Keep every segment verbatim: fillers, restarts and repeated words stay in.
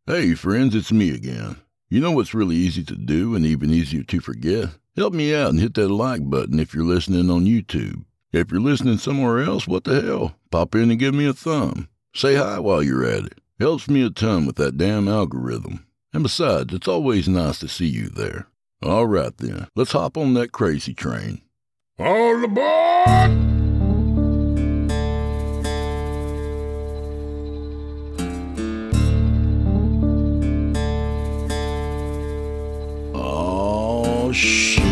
Hey friends, it's me again. You know what's really easy to do and even easier to forget? Help me out and hit that like button if you're listening on YouTube. If you're listening somewhere else, what the hell? Pop in and give me a thumb. Say hi while you're at it. Helps me a ton with that damn algorithm. And besides, it's always nice to see you there. All right then, let's hop on that crazy train. All aboard! Oh, shit.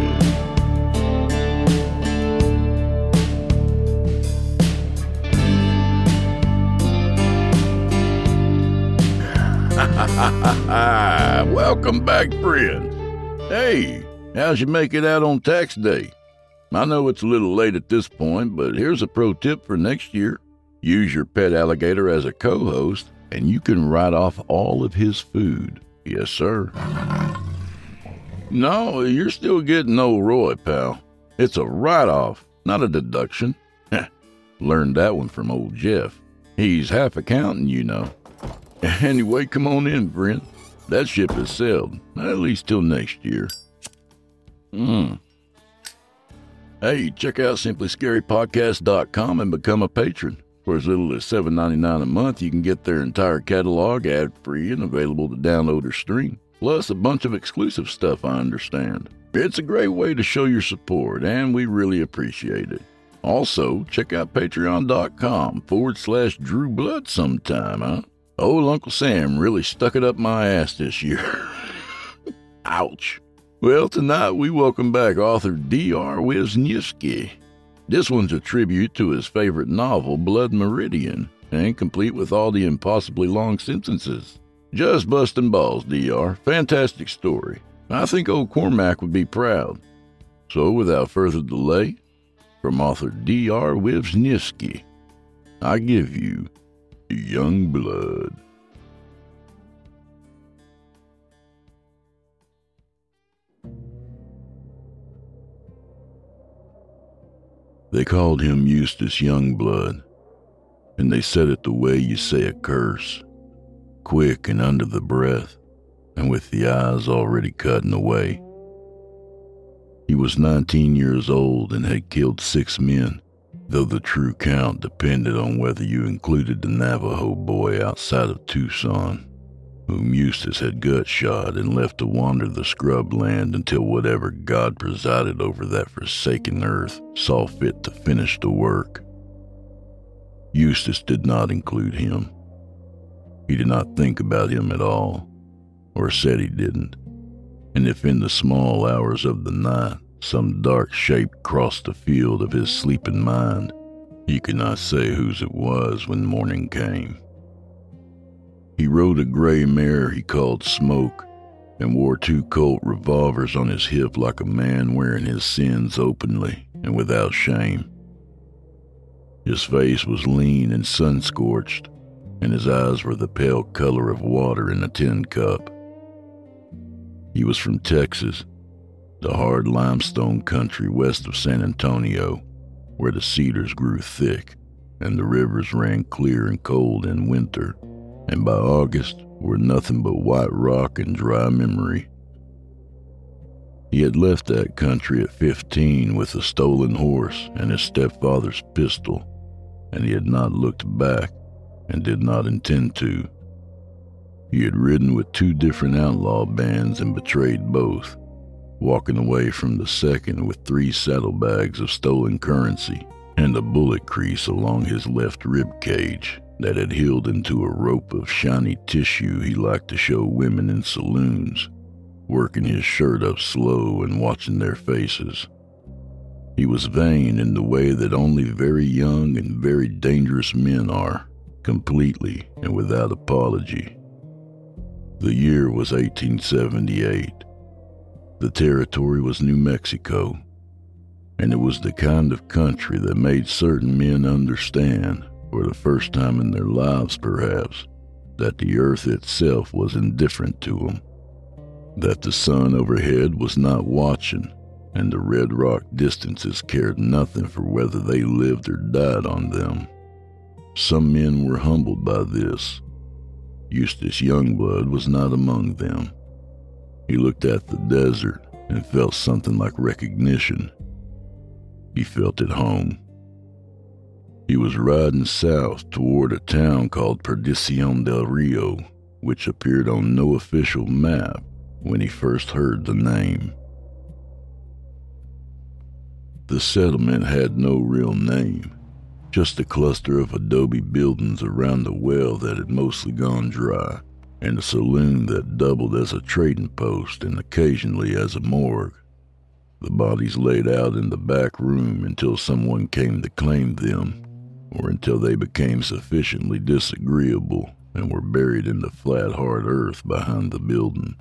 Welcome back, friends. Hey, how's you make it out on tax day? I know it's a little late at this point, but here's a pro tip for next year. Use your pet alligator as a co-host, and you can write off all of his food. Yes, sir. No, you're still getting old Roy, pal. It's a write-off, not a deduction. Learned that one from old Jeff. He's half accountant, you know. Anyway, come on in, friend. That ship has sailed, at least till next year. Hmm. Hey, check out simply scary podcast dot com and become a patron. For as little as seven dollars and ninety-nine cents a month, you can get their entire catalog ad-free and available to download or stream. Plus a bunch of exclusive stuff, I understand. It's a great way to show your support, and we really appreciate it. Also, check out patreon.com forward slash Drew Blood sometime, huh? Old Uncle Sam really stuck it up my ass this year. Ouch. Well, tonight we welcome back author D R Wisniewski. This one's a tribute to his favorite novel, Blood Meridian, and complete with all the impossibly long sentences. Just busting balls, D R. Fantastic story. I think old Cormac would be proud. So, without further delay, from author D R Wisniewski, I give you Young Blood. They called him Eustace Youngblood, and they said it the way you say a curse, quick and under the breath, and with the eyes already cutting away. He was nineteen years old and had killed six men, though the true count depended on whether you included the Navajo boy outside of Tucson, whom Eustace had gut-shot and left to wander the scrub land until whatever God presided over that forsaken earth saw fit to finish the work. Eustace did not include him. He did not think about him at all, or said he didn't, and if in the small hours of the night some dark shape crossed the field of his sleeping mind, he could not say whose it was when morning came. He rode a gray mare he called Smoke, and wore two Colt revolvers on his hip like a man wearing his sins openly and without shame. His face was lean and sun-scorched, and his eyes were the pale color of water in a tin cup. He was from Texas, the hard limestone country west of San Antonio, where the cedars grew thick and the rivers ran clear and cold in winter, and by August were nothing but white rock and dry memory. He had left that country at fifteen with a stolen horse and his stepfather's pistol, and he had not looked back and did not intend to. He had ridden with two different outlaw bands and betrayed both, walking away from the second with three saddlebags of stolen currency and a bullet crease along his left rib cage that had healed into a rope of shiny tissue he liked to show women in saloons, working his shirt up slow and watching their faces. He was vain in the way that only very young and very dangerous men are, completely and without apology. The year was eighteen seventy-eight. The territory was New Mexico, and it was the kind of country that made certain men understand, for the first time in their lives perhaps, that the earth itself was indifferent to them, that the sun overhead was not watching, and the red rock distances cared nothing for whether they lived or died on them. Some men were humbled by this, Eustace Youngblood was not among them. He looked at the desert and felt something like recognition. He felt at home. He was riding south toward a town called Perdición del Rio, which appeared on no official map when he first heard the name. The settlement had no real name, just a cluster of adobe buildings around a well that had mostly gone dry, and a saloon that doubled as a trading post and occasionally as a morgue. The bodies laid out in the back room until someone came to claim them, or until they became sufficiently disagreeable and were buried in the flat, hard earth behind the building.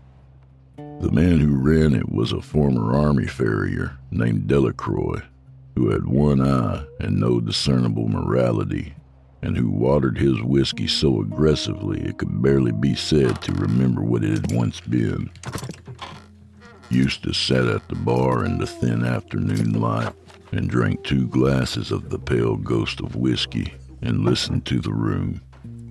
The man who ran it was a former army farrier named Delacroix, who had one eye and no discernible morality, and who watered his whiskey so aggressively it could barely be said to remember what it had once been. Eustace sat at the bar in the thin afternoon light and drank two glasses of the pale ghost of whiskey and listened to the room.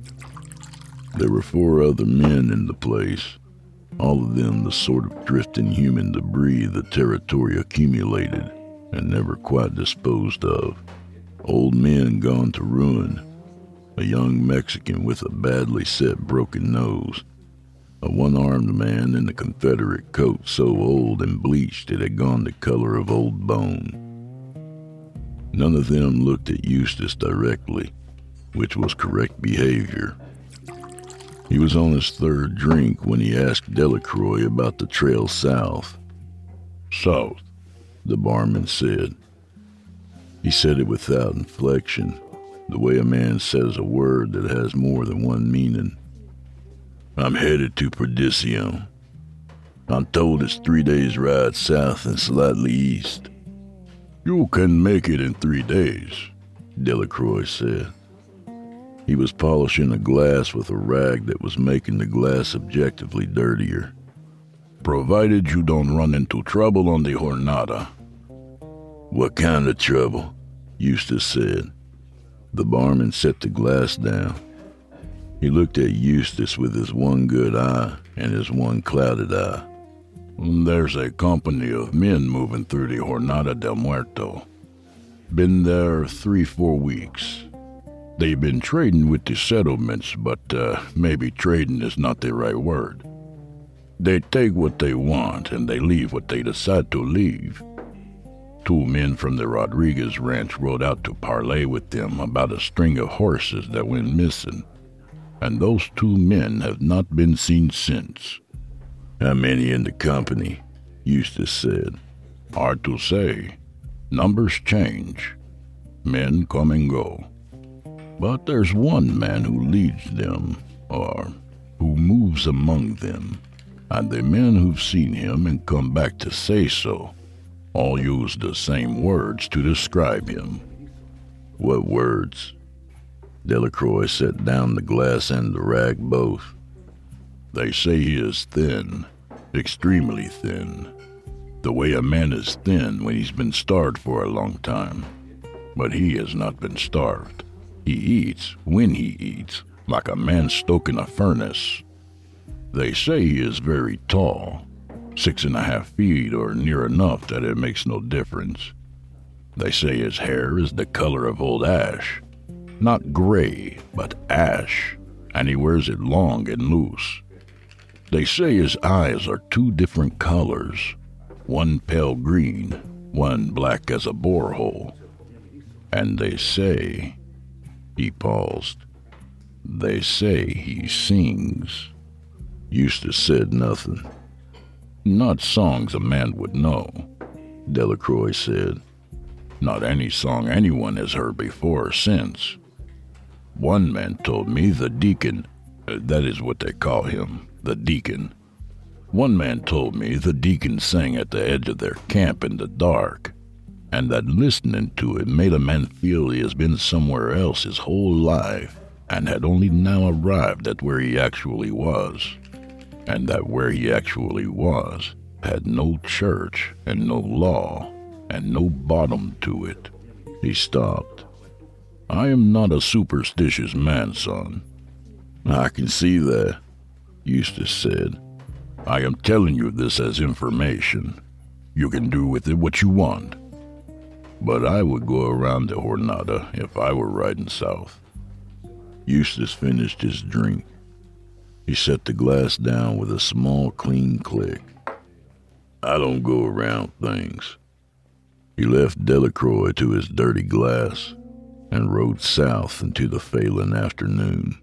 There were four other men in the place, all of them the sort of drifting human debris the territory accumulated and never quite disposed of. Old men gone to ruin, a young Mexican with a badly set broken nose, a one-armed man in a Confederate coat so old and bleached it had gone the color of old bone. None of them looked at Eustace directly, which was correct behavior. He was on his third drink when he asked Delacroix about the trail south. "South," the barman said. He said it without inflection, the way a man says a word that has more than one meaning. "I'm headed to Perdición. I'm told it's three days' ride south and slightly east." "You can make it in three days," Delacroix said. He was polishing a glass with a rag that was making the glass objectively dirtier. "Provided you don't run into trouble on the Jornada." "What kind of trouble?" Eustace said. The barman set the glass down. He looked at Eustace with his one good eye and his one clouded eye. "There's a company of men moving through the Jornada del Muerto. Been there three, four weeks. They've been trading with the settlements, but uh, maybe trading is not the right word. They take what they want and they leave what they decide to leave. Two men from the Rodriguez ranch rode out to parley with them about a string of horses that went missing, and those two men have not been seen since." "How many in the company?" Eustace said. "Hard to say. Numbers change. Men come and go. But there's one man who leads them, or who moves among them, and the men who've seen him and come back to say so all use the same words to describe him." "What words?" Delacroix set down the glass and the rag both. "They say he is thin, extremely thin, the way a man is thin when he's been starved for a long time. But he has not been starved. He eats when he eats, like a man stoking a furnace. They say he is very tall, six and a half feet or near enough that it makes no difference. They say his hair is the color of old ash, not gray, but ash, and he wears it long and loose. They say his eyes are two different colors, one pale green, one black as a borehole. And they say..." He paused. "They say he sings." Eustace said nothing. "Not songs a man would know," Delacroix said. "Not any song anyone has heard before or since. One man told me the deacon, uh, that is what they call him, the deacon. One man told me the deacon sang at the edge of their camp in the dark, and that listening to it made a man feel he has been somewhere else his whole life and had only now arrived at where he actually was, and that where he actually was had no church and no law and no bottom to it." He stopped. "I am not a superstitious man, son. I can see that, Eustace said. I am telling you this as information. You can do with it what you want. But I would go around the Jornada if I were riding south. Eustace finished his drink. He set the glass down with a small, clean click. I don't go around things. He left Delacroix to his dirty glass and rode south into the Phelan afternoon.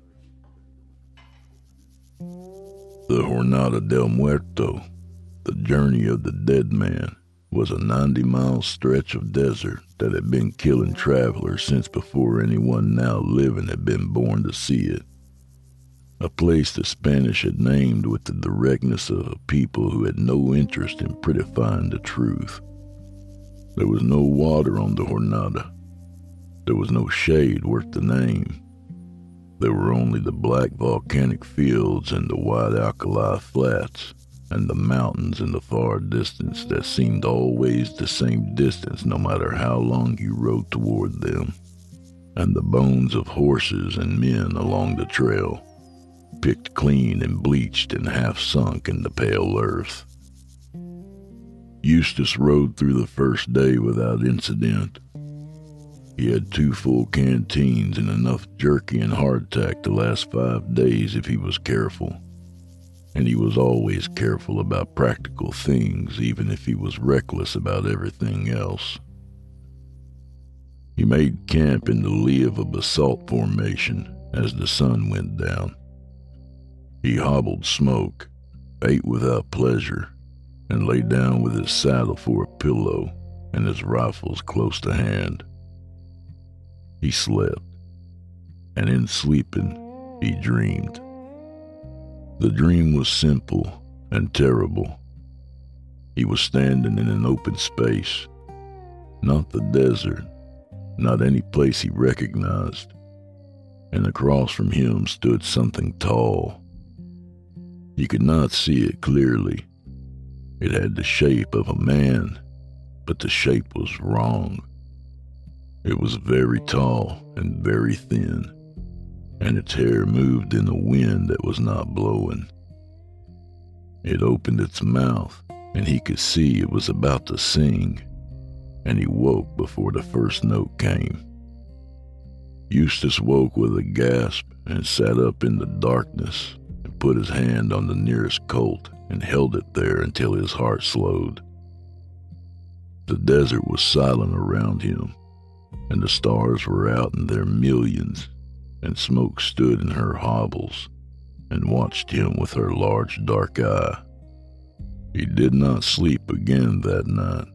The Jornada del Muerto, the journey of the dead man, was a ninety-mile stretch of desert that had been killing travelers since before anyone now living had been born to see it. A place the Spanish had named with the directness of a people who had no interest in prettifying the truth. There was no water on the Jornada. There was no shade worth the name. There were only the black volcanic fields and the wide alkali flats, and the mountains in the far distance that seemed always the same distance no matter how long you rode toward them, and the bones of horses and men along the trail, picked clean and bleached and half sunk in the pale earth. Eustace rode through the first day without incident. He had two full canteens and enough jerky and hardtack to last five days if he was careful. And he was always careful about practical things, even if he was reckless about everything else. He made camp in the lee of a basalt formation as the sun went down. He hobbled Smoke, ate without pleasure, and lay down with his saddle for a pillow and his rifles close to hand. He slept, and in sleeping, he dreamed. The dream was simple and terrible. He was standing in an open space, not the desert, not any place he recognized, and across from him stood something tall. He could not see it clearly. It had the shape of a man, but the shape was wrong. It was very tall and very thin, and its hair moved in a wind that was not blowing. It opened its mouth, and he could see it was about to sing, and he woke before the first note came. Eustace woke with a gasp and sat up in the darkness and put his hand on the nearest colt and held it there until his heart slowed. The desert was silent around him, and the stars were out in their millions, and Smoke stood in her hobbles and watched him with her large dark eye. He did not sleep again that night.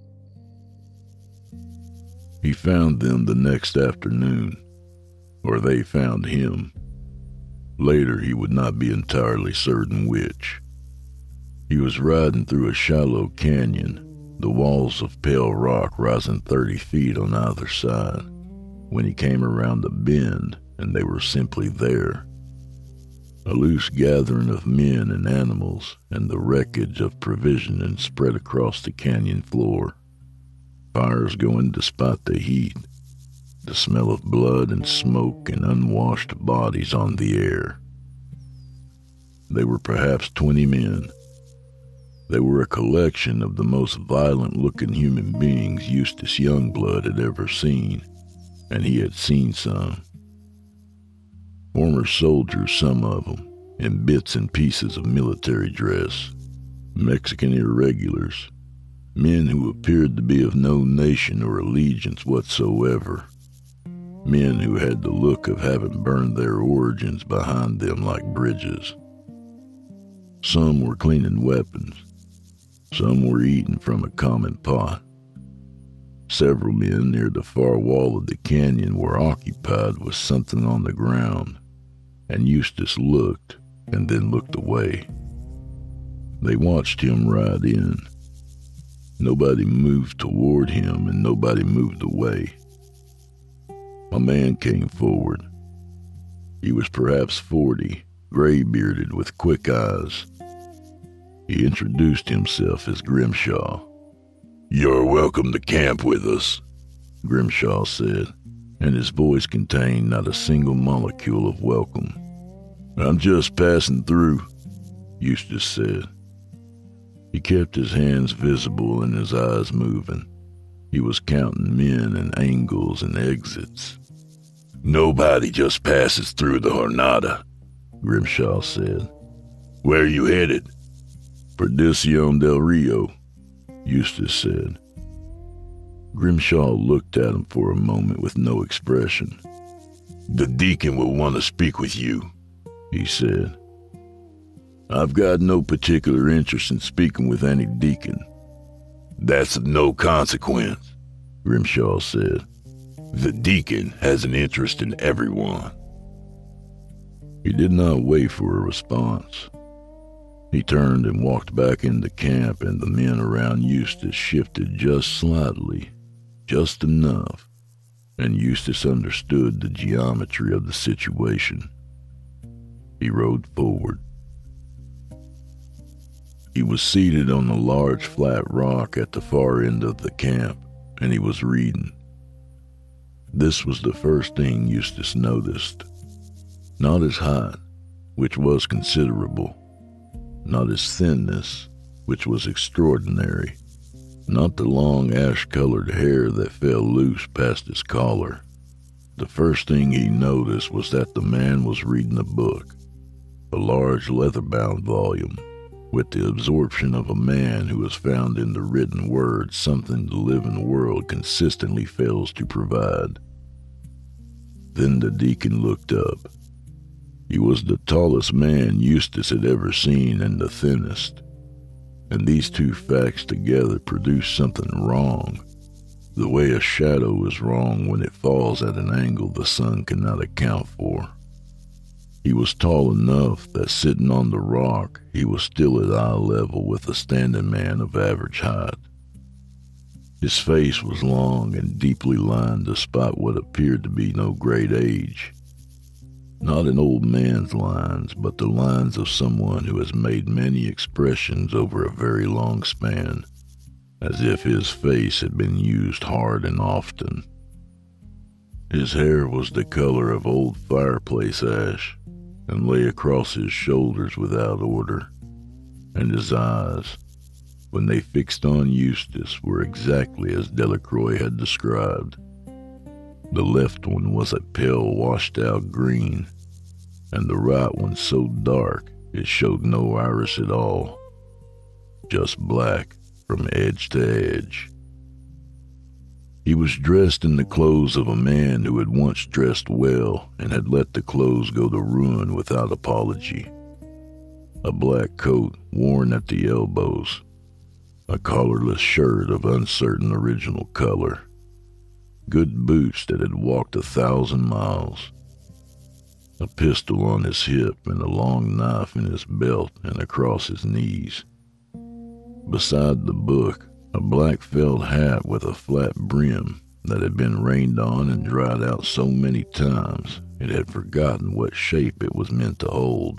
He found them the next afternoon, or they found him. Later he would not be entirely certain which. He was riding through a shallow canyon, the walls of pale rock rising thirty feet on either side, when he came around a bend and they were simply there. A loose gathering of men and animals and the wreckage of provisioning spread across the canyon floor. Fires going despite the heat, the smell of blood and smoke and unwashed bodies on the air. They were perhaps twenty men. They were a collection of the most violent-looking human beings Eustace Youngblood had ever seen, and he had seen some. Former soldiers, some of them, in bits and pieces of military dress, Mexican irregulars, men who appeared to be of no nation or allegiance whatsoever, men who had the look of having burned their origins behind them like bridges. Some were cleaning weapons. Some were eating from a common pot. Several men near the far wall of the canyon were occupied with something on the ground, and Eustace looked and then looked away. They watched him ride in. Nobody moved toward him and nobody moved away. A man came forward. He was perhaps forty, gray-bearded with quick eyes. He introduced himself as Grimshaw. "You're welcome to camp with us," Grimshaw said, and his voice contained not a single molecule of welcome. I'm just passing through, Eustace said. He kept his hands visible and his eyes moving. He was counting men and angles and exits. Nobody just passes through the Jornada, Grimshaw said. Where are you headed? Perdición del Rio, Eustace said. Grimshaw looked at him for a moment with no expression. The deacon will want to speak with you, he said. I've got no particular interest in speaking with any deacon. That's of no consequence, Grimshaw said. The deacon has an interest in everyone. He did not wait for a response. He turned and walked back into camp, and the men around Eustace shifted just slightly, just enough, and Eustace understood the geometry of the situation. He rode forward. He was seated on a large flat rock at the far end of the camp, and he was reading. This was the first thing Eustace noticed. Not his height, which was considerable. Not his thinness, which was extraordinary. Not the long ash-colored hair that fell loose past his collar. The first thing he noticed was that the man was reading a book, a large leather-bound volume, with the absorption of a man who has found in the written word something the living world consistently fails to provide. Then the deacon looked up. He was the tallest man Eustace had ever seen and the thinnest, and these two facts together produced something wrong, the way a shadow is wrong when it falls at an angle the sun cannot account for. He was tall enough that sitting on the rock, he was still at eye level with a standing man of average height. His face was long and deeply lined despite what appeared to be no great age. Not an old man's lines, but the lines of someone who has made many expressions over a very long span, as if his face had been used hard and often. His hair was the color of old fireplace ash, and lay across his shoulders without order, and his eyes, when they fixed on Eustace, were exactly as Delacroix had described. The left one was a pale washed-out green, and the right one so dark it showed no iris at all, just black from edge to edge. He was dressed in the clothes of a man who had once dressed well and had let the clothes go to ruin without apology. A black coat worn at the elbows, a collarless shirt of uncertain original color, good boots that had walked a thousand miles, a pistol on his hip and a long knife in his belt and across his knees. Beside the book, a black felt hat with a flat brim that had been rained on and dried out so many times it had forgotten what shape it was meant to hold.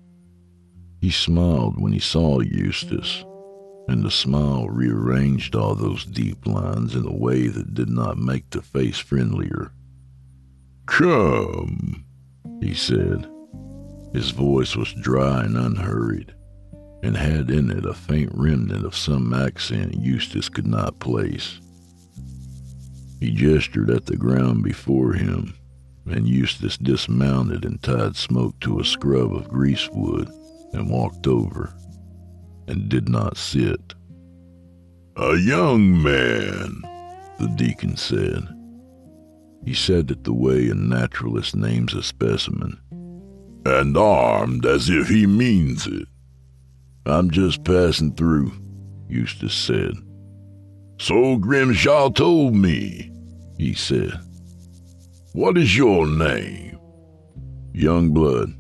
He smiled when he saw Eustace, and the smile rearranged all those deep lines in a way that did not make the face friendlier. "Come," he said. His voice was dry and unhurried, and had in it a faint remnant of some accent Eustace could not place. He gestured at the ground before him, and Eustace dismounted and tied Smoke to a scrub of greasewood and walked over, and did not sit. "A young man," the deacon said. He said it the way a naturalist names a specimen. "And armed as if he means it." "I'm just passing through," Eustace said. "So Grimshaw told me," he said. "What is your name?" "Youngblood."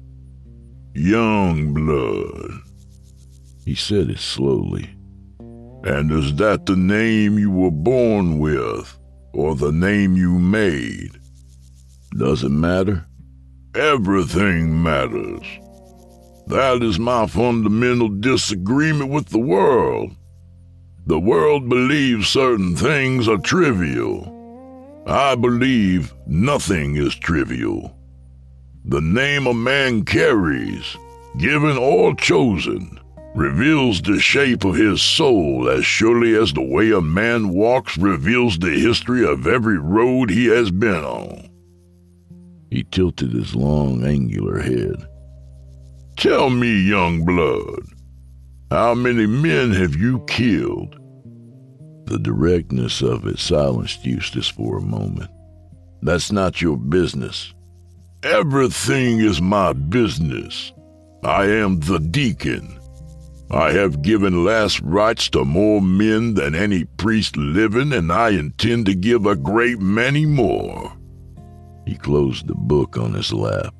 "Youngblood." He said it slowly. "And is that the name you were born with, or the name you made?" "Does it matter?" "Everything matters. That is my fundamental disagreement with the world. The world believes certain things are trivial. I believe nothing is trivial. The name a man carries, given or chosen, reveals the shape of his soul as surely as the way a man walks reveals the history of every road he has been on. He tilted his long, angular head. Tell me, young blood, how many men have you killed? The directness of it silenced Eustace for a moment. That's not your business. Everything is my business. I am the deacon. I have given last rites to more men than any priest living, and I intend to give a great many more. He closed the book on his lap.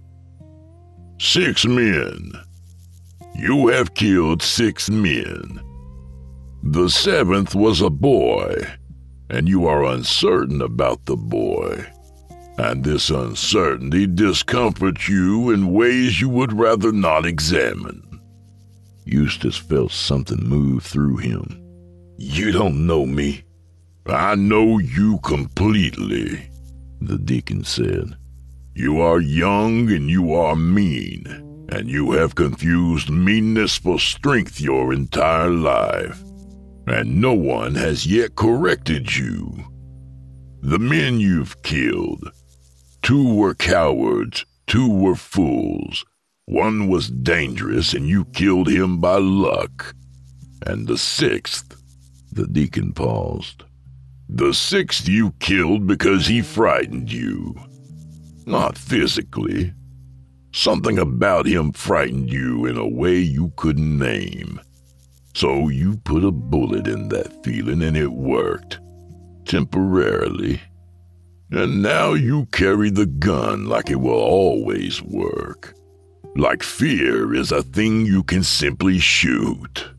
Six men. You have killed six men. The seventh was a boy, and you are uncertain about the boy. And this uncertainty discomforts you in ways you would rather not examine. Eustace felt something move through him. You don't know me. I know you completely, the deacon said. You are young and you are mean, and you have confused meanness for strength your entire life, and no one has yet corrected you. The men you've killed, two were cowards, two were fools. One was dangerous and you killed him by luck. And the sixth, the deacon paused. The sixth you killed because he frightened you. Not physically. Something about him frightened you in a way you couldn't name. So you put a bullet in that feeling and it worked. Temporarily. And now you carry the gun like it will always work. Like fear is a thing you can simply shoot.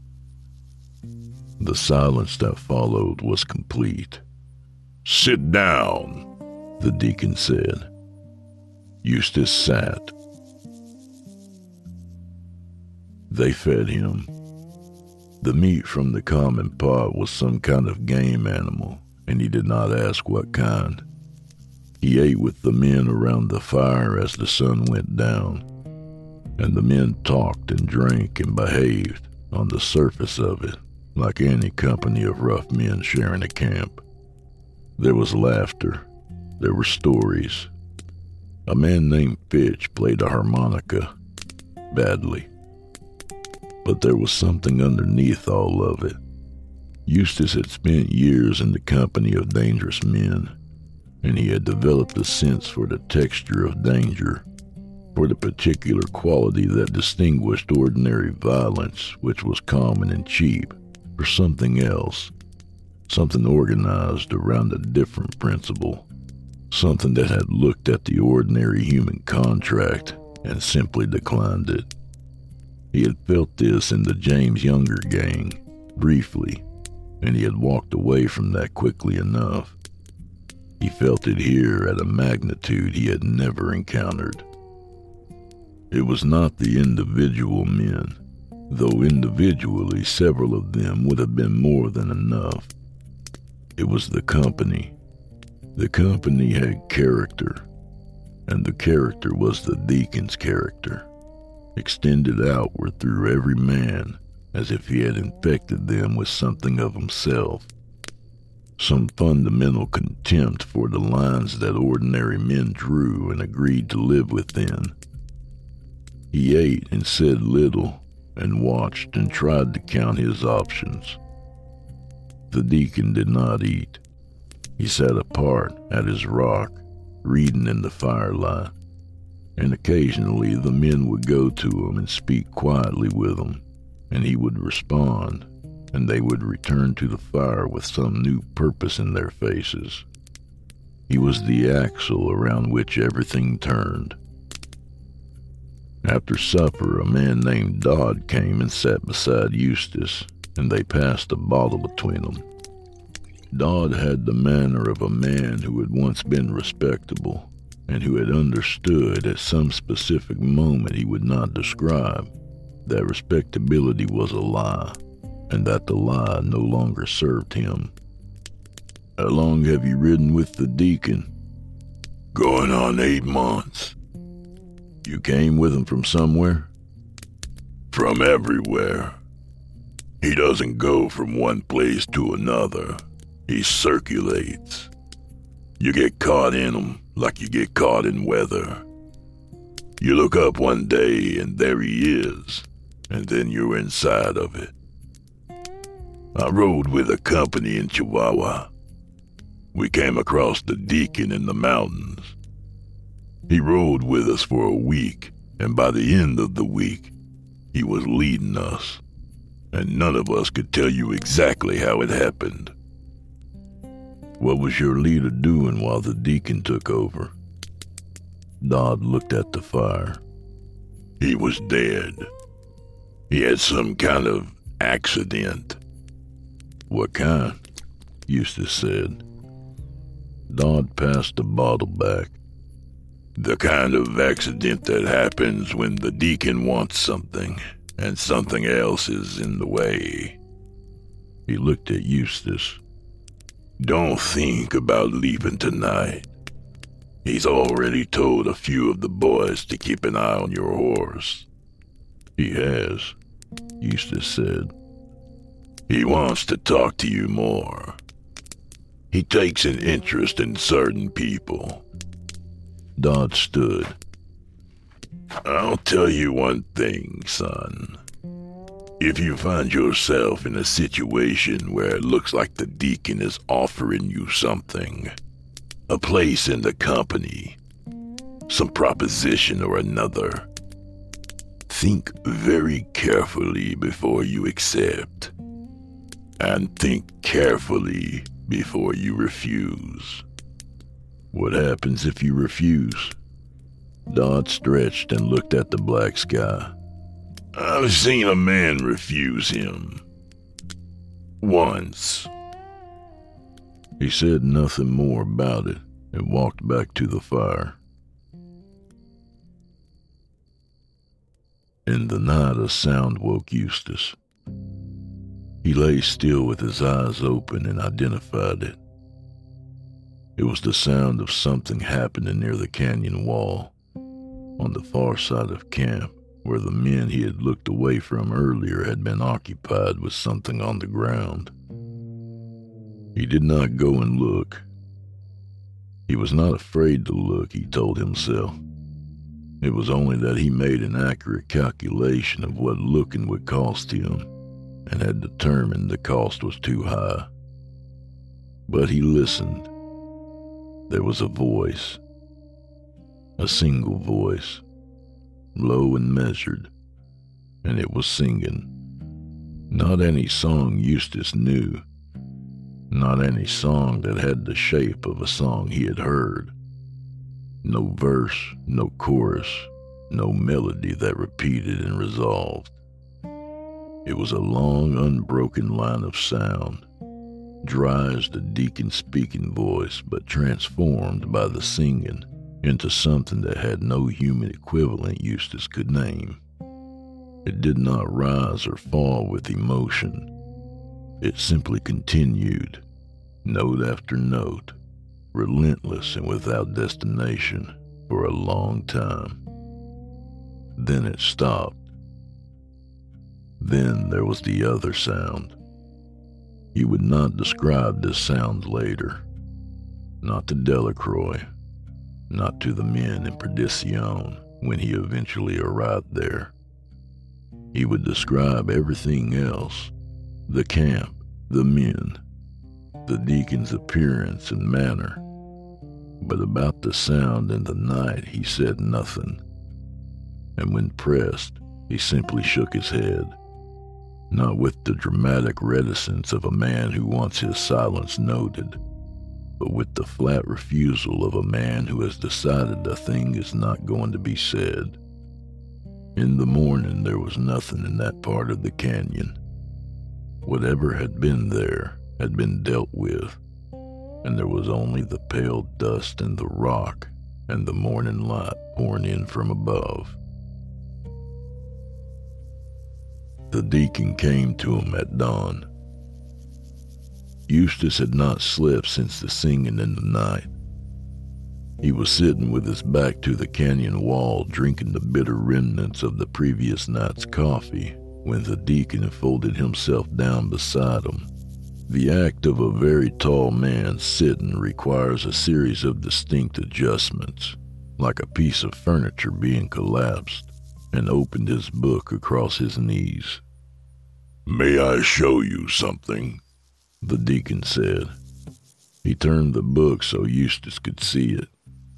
The silence that followed was complete. Sit down, the deacon said. Eustace sat. They fed him. The meat from the common pot was some kind of game animal, and he did not ask what kind. He ate with the men around the fire as the sun went down, and the men talked and drank and behaved on the surface of it, like any company of rough men sharing a camp. There was laughter. There were stories. A man named Fitch played a harmonica, badly. But there was something underneath all of it. Eustace had spent years in the company of dangerous men, and he had developed a sense for the texture of danger, for the particular quality that distinguished ordinary violence, which was common and cheap, for something else, something organized around a different principle, something that had looked at the ordinary human contract and simply declined it. He had felt this in the James Younger gang, briefly, and he had walked away from that quickly enough. He felt it here at a magnitude he had never encountered. It was not the individual men, though individually several of them would have been more than enough. It was the company. The company had character, and the character was the deacon's character, extended outward through every man as if he had infected them with something of himself, some fundamental contempt for the lines that ordinary men drew and agreed to live within. He ate and said little, and watched and tried to count his options. The deacon did not eat. He sat apart at his rock, reading in the firelight, and occasionally the men would go to him and speak quietly with him, and he would respond, and they would return to the fire with some new purpose in their faces. He was the axle around which everything turned. After supper, a man named Dodd came and sat beside Eustace, and they passed a bottle between them. Dodd had the manner of a man who had once been respectable, and who had understood at some specific moment he would not describe that respectability was a lie, and that the lie no longer served him. How long have you ridden with the deacon? Going on eight months. You came with him from somewhere? From everywhere. He doesn't go from one place to another. He circulates. You get caught in him like you get caught in weather. You look up one day and there he is, and then you're inside of it. I rode with a company in Chihuahua. We came across the Deacon in the mountains. He rode with us for a week, and by the end of the week, he was leading us, and none of us could tell you exactly how it happened. What was your leader doing while the Deacon took over? Dodd looked at the fire. He was dead. He had some kind of accident. What kind? Eustace said. Dodd passed the bottle back. The kind of accident that happens when the Deacon wants something, and something else is in the way. He looked at Eustace. Don't think about leaving tonight. He's already told a few of the boys to keep an eye on your horse. He has, Eustace said. He wants to talk to you more. He takes an interest in certain people. Dodd stood. I'll tell you one thing, son. If you find yourself in a situation where it looks like the Deacon is offering you something, a place in the company, some proposition or another, think very carefully before you accept, and think carefully before you refuse. What happens if you refuse? Dodd stretched and looked at the black sky. I've seen a man refuse him. Once. He said nothing more about it and walked back to the fire. In the night, a sound woke Eustace. He lay still with his eyes open and identified it. It was the sound of something happening near the canyon wall, on the far side of camp, where the men he had looked away from earlier had been occupied with something on the ground. He did not go and look. He was not afraid to look, he told himself. It was only that he made an accurate calculation of what looking would cost him, and had determined the cost was too high. But he listened. There was a voice. A single voice, low and measured, and it was singing. Not any song Eustace knew. Not any song that had the shape of a song he had heard. No verse, no chorus, no melody that repeated and resolved. It was a long, unbroken line of sound, dry as the Deacon's speaking voice, but transformed by the singing into something that had no human equivalent Eustace could name. It did not rise or fall with emotion. It simply continued, note after note, relentless and without destination, for a long time. Then it stopped. Then there was the other sound. He would not describe this sound later. Not to Delacroix. Not to the men in Perdition when he eventually arrived there. He would describe everything else, the camp, the men, the Deacon's appearance and manner. But about the sound in the night he said nothing. And when pressed, he simply shook his head, not with the dramatic reticence of a man who wants his silence noted, but with the flat refusal of a man who has decided a thing is not going to be said. In the morning there was nothing in that part of the canyon. Whatever had been there had been dealt with, and there was only the pale dust in the rock and the morning light pouring in from above. The Deacon came to him at dawn. Eustace had not slept since the singing in the night. He was sitting with his back to the canyon wall, drinking the bitter remnants of the previous night's coffee, when the deacon folded himself down beside him. The act of a very tall man sitting requires a series of distinct adjustments, like a piece of furniture being collapsed, and opened his book across his knees. "May I show you something?" the deacon said. He turned the book so Eustace could see it.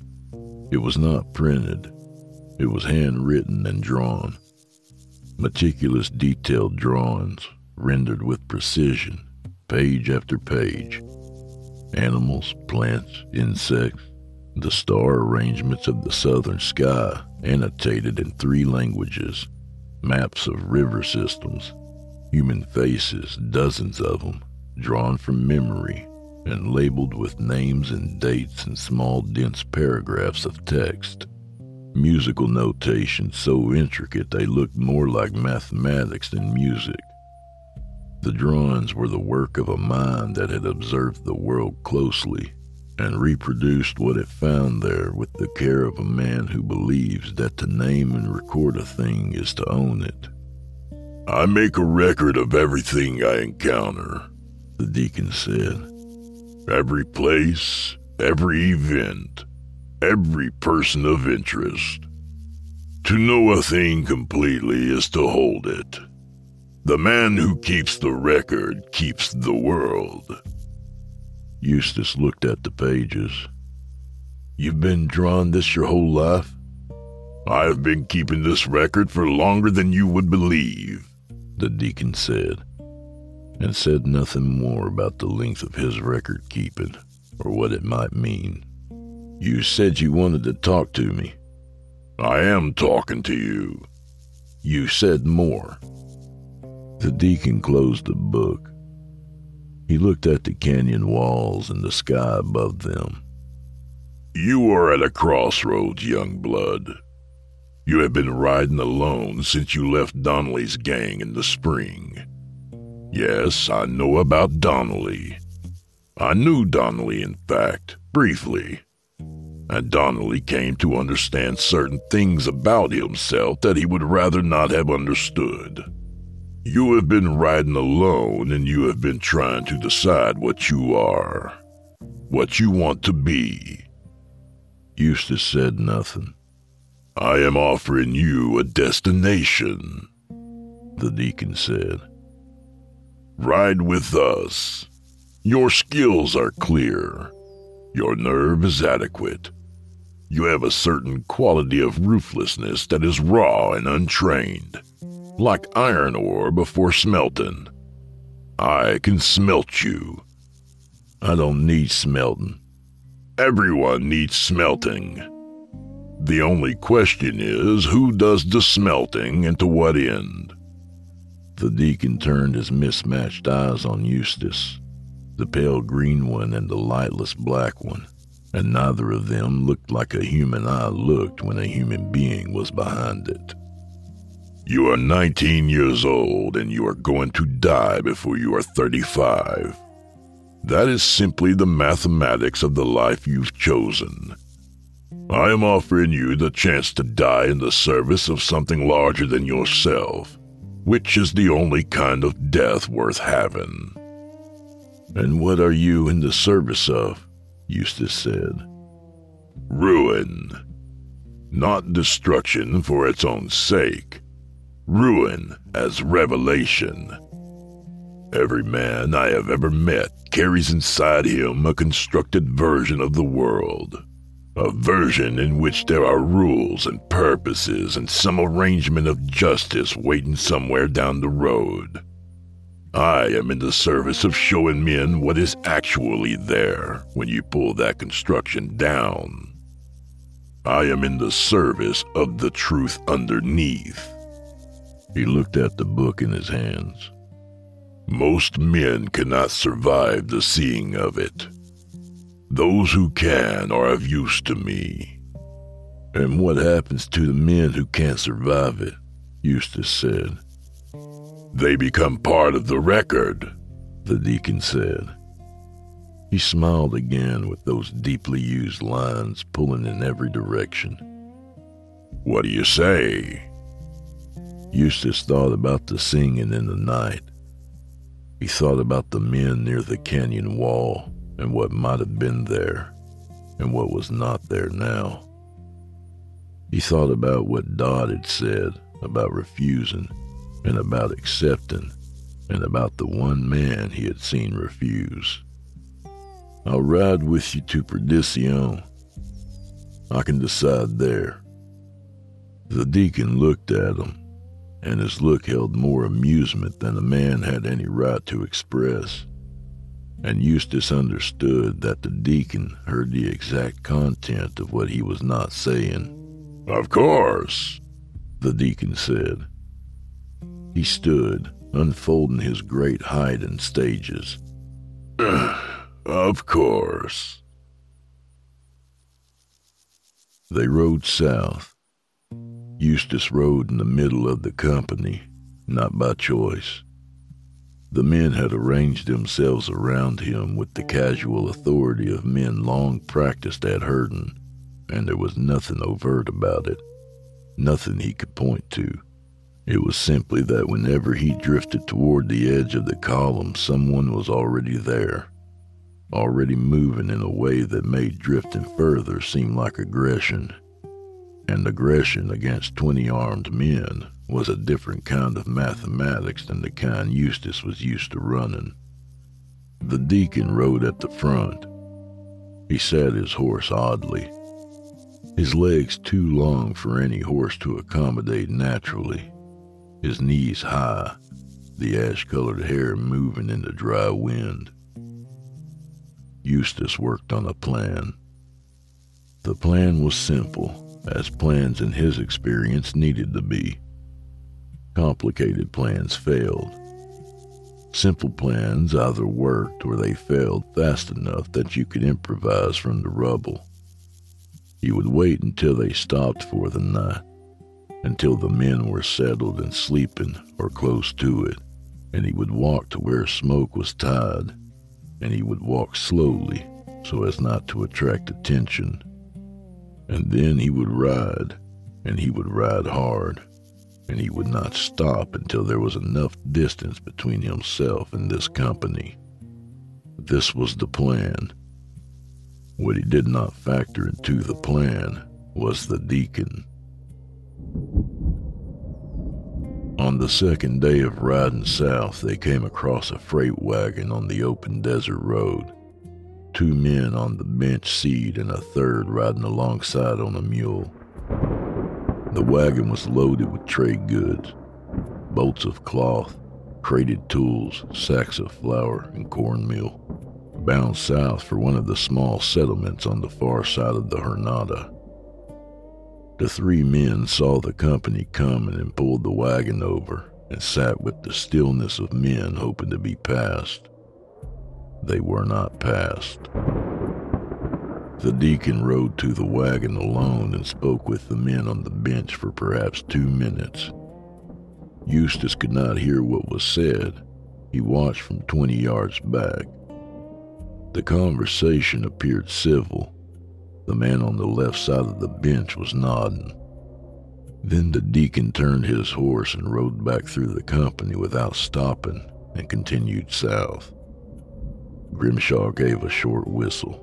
It was not printed. It was handwritten and drawn. Meticulous, detailed drawings, rendered with precision, page after page. Animals, plants, insects, the star arrangements of the southern sky, annotated in three languages, maps of river systems, human faces, dozens of them, drawn from memory, and labeled with names and dates in small, dense paragraphs of text. Musical notation so intricate they looked more like mathematics than music. The drawings were the work of a mind that had observed the world closely and reproduced what it found there with the care of a man who believes that to name and record a thing is to own it. "I make a record of everything I encounter," the deacon said. "Every place, every event, every person of interest. To know a thing completely is to hold it. The man who keeps the record keeps the world." Eustace looked at the pages. "You've been drawing this your whole life?" "I've been keeping this record for longer than you would believe," the deacon said, and said nothing more about the length of his record keeping or what it might mean. "You said you wanted to talk to me." "I am talking to you." "You said more." The deacon closed the book. He looked at the canyon walls and the sky above them. "You are at a crossroads, young blood. You have been riding alone since you left Donnelly's gang in the spring. Yes, I know about Donnelly. I knew Donnelly, in fact, briefly. And Donnelly came to understand certain things about himself that he would rather not have understood. You have been riding alone, and you have been trying to decide what you are, what you want to be." Eustace said nothing. "I am offering you a destination," the deacon said. "Ride with us. Your skills are clear. Your nerve is adequate. You have a certain quality of ruthlessness that is raw and untrained, like iron ore before smelting. I can smelt you." "I don't need smelting." "Everyone needs smelting. The only question is who does the smelting and to what end." The deacon turned his mismatched eyes on Eustace, the pale green one and the lightless black one, and neither of them looked like a human eye looked when a human being was behind it. "You are nineteen years old and you are going to die before you are thirty-five. That is simply the mathematics of the life you've chosen. I am offering you the chance to die in the service of something larger than yourself, which is the only kind of death worth having." "And what are you in the service of?" Eustace said. "Ruin. Not destruction for its own sake. Ruin as revelation. Every man I have ever met carries inside him a constructed version of the world. A version in which there are rules and purposes and some arrangement of justice waiting somewhere down the road. I am in the service of showing men what is actually there when you pull that construction down. I am in the service of the truth underneath." He looked at the book in his hands. "Most men cannot survive the seeing of it. Those who can are of use to me." "And what happens to the men who can't survive it?" Eustace said. "They become part of the record," the deacon said. He smiled again with those deeply used lines pulling in every direction. "What do you say?" Eustace thought about the singing in the night. He thought about the men near the canyon wall and what might have been there and what was not there now. He thought about what Dodd had said about refusing and about accepting and about the one man he had seen refuse. "I'll ride with you to Perdition. I can decide there." The deacon looked at him, and his look held more amusement than a man had any right to express. And Eustace understood that the deacon heard the exact content of what he was not saying. "Of course," the deacon said. He stood, unfolding his great height in stages. "Of course." They rode south. Eustace rode in the middle of the company, not by choice. The men had arranged themselves around him with the casual authority of men long practiced at herding, and there was nothing overt about it, nothing he could point to. It was simply that whenever he drifted toward the edge of the column, someone was already there, already moving in a way that made drifting further seem like aggression. And aggression against twenty armed men was a different kind of mathematics than the kind Eustace was used to running. The deacon rode at the front. He sat his horse oddly, his legs too long for any horse to accommodate naturally, his knees high, the ash-colored hair moving in the dry wind. Eustace worked on a plan. The plan was simple, as plans in his experience needed to be. Complicated plans failed. Simple plans either worked or they failed fast enough that you could improvise from the rubble. He would wait until they stopped for the night, until the men were settled and sleeping or close to it, and he would walk to where smoke was tied, and he would walk slowly so as not to attract attention. And then he would ride, and he would ride hard, and he would not stop until there was enough distance between himself and this company. This was the plan. What he did not factor into the plan was the deacon. On the second day of riding south, they came across a freight wagon on the open desert road. Two men on the bench seat and a third riding alongside on a mule. The wagon was loaded with trade goods, bolts of cloth, crated tools, sacks of flour, and cornmeal, bound south for one of the small settlements on the far side of the Jornada. The three men saw the company coming and pulled the wagon over and sat with the stillness of men hoping to be passed. They were not passed. The deacon rode to the wagon alone and spoke with the men on the bench for perhaps two minutes. Eustace could not hear what was said. He watched from twenty yards back. The conversation appeared civil. The man on the left side of the bench was nodding. Then the deacon turned his horse and rode back through the company without stopping and continued south. Grimshaw gave a short whistle.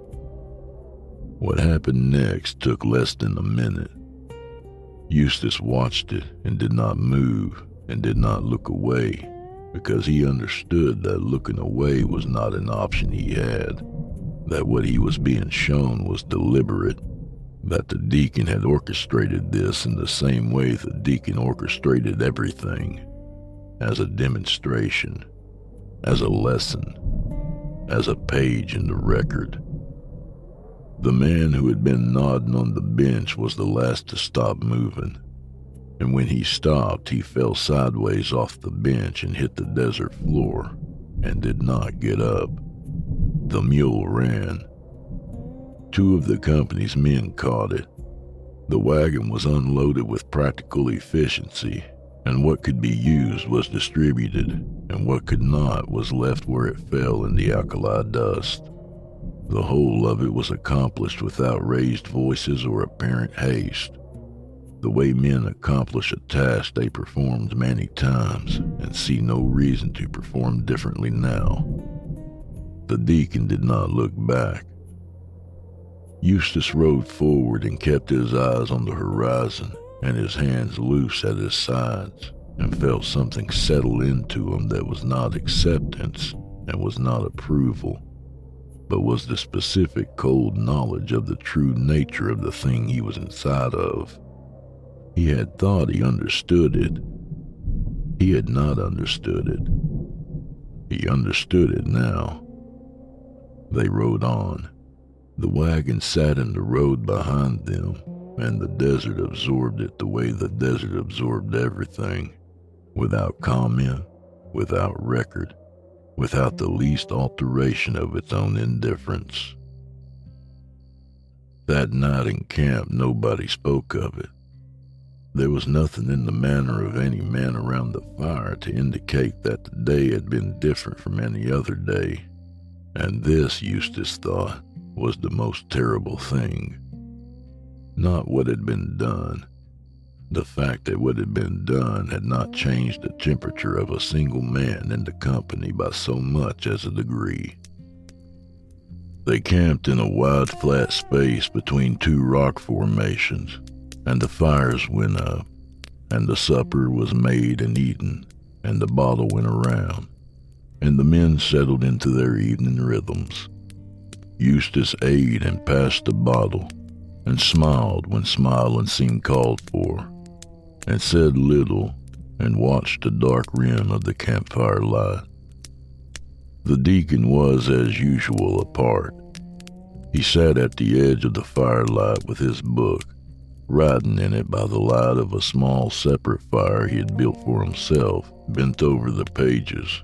What happened next took less than a minute. Eustace watched it and did not move and did not look away, because he understood that looking away was not an option he had, that what he was being shown was deliberate, that the deacon had orchestrated this in the same way the deacon orchestrated everything, as a demonstration, as a lesson, as a page in the record. The man who had been nodding on the bench was the last to stop moving, and when he stopped, he fell sideways off the bench and hit the desert floor, and did not get up. The mule ran. Two of the company's men caught it. The wagon was unloaded with practical efficiency, and what could be used was distributed, and what could not was left where it fell in the alkali dust. The whole of it was accomplished without raised voices or apparent haste, the way men accomplish a task they performed many times and see no reason to perform differently now. The deacon did not look back. Eustace rode forward and kept his eyes on the horizon and his hands loose at his sides, and felt something settle into him that was not acceptance and was not approval, but was the specific cold knowledge of the true nature of the thing he was inside of. He had thought he understood it. He had not understood it. He understood it now. They rode on. The wagon sat in the road behind them, and the desert absorbed it the way the desert absorbed everything, without comment, without record, without the least alteration of its own indifference. That night in camp, nobody spoke of it. There was nothing in the manner of any man around the fire to indicate that the day had been different from any other day, and this, Eustace thought, was the most terrible thing. Not what had been done. The fact that what had been done had not changed the temperature of a single man in the company by so much as a degree. They camped in a wide flat space between two rock formations, and the fires went up, and the supper was made and eaten, and the bottle went around, and the men settled into their evening rhythms. Eustace ate and passed the bottle, and smiled when smiling seemed called for, and said little, and watched the dark rim of the campfire light. The deacon was, as usual, apart. He sat at the edge of the firelight with his book, writing in it by the light of a small separate fire he had built for himself, bent over the pages.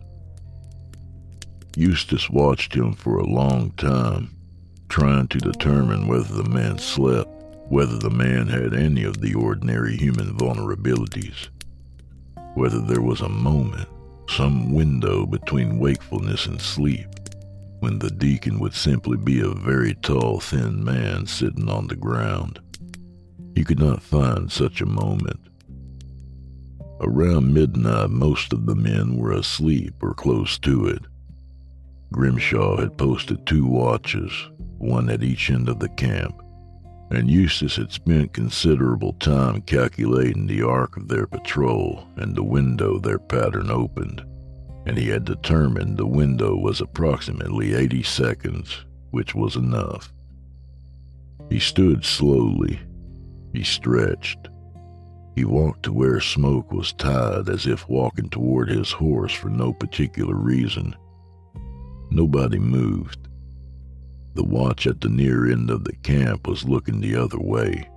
Eustace watched him for a long time, trying to determine whether the man slept, whether the man had any of the ordinary human vulnerabilities, whether there was a moment, some window between wakefulness and sleep, when the deacon would simply be a very tall, thin man sitting on the ground. He could not find such a moment. Around midnight, most of the men were asleep or close to it. Grimshaw had posted two watches, one at each end of the camp, and Eustace had spent considerable time calculating the arc of their patrol and the window their pattern opened, and he had determined the window was approximately eighty seconds, which was enough. He stood slowly. He stretched. He walked to where Smoke was tied, as if walking toward his horse for no particular reason. Nobody moved. The watch at the near end of the camp was looking the other way.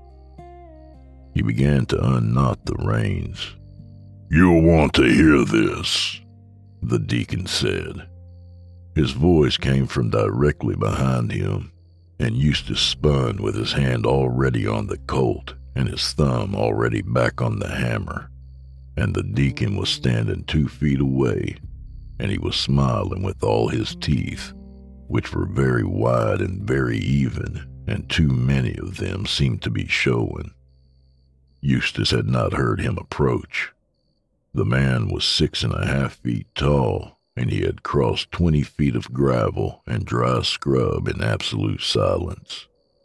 He began to unknot the reins. "You'll want to hear this," the deacon said. His voice came from directly behind him, and Eustace spun with his hand already on the colt and his thumb already back on the hammer, and the deacon was standing two feet away, and he was smiling with all his teeth, which were very wide and very even, and too many of them seemed to be showing. Eustace had not heard him approach. The man was six and a half feet tall, and he had crossed twenty feet of gravel and dry scrub in absolute silence.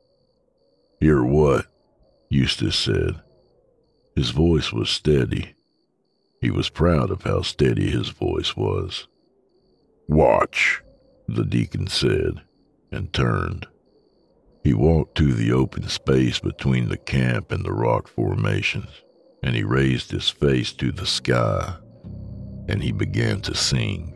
"Hear what?" Eustace said. His voice was steady. He was proud of how steady his voice was. "Watch," the deacon said, and turned. He walked to the open space between the camp and the rock formations, and he raised his face to the sky, and he began to sing.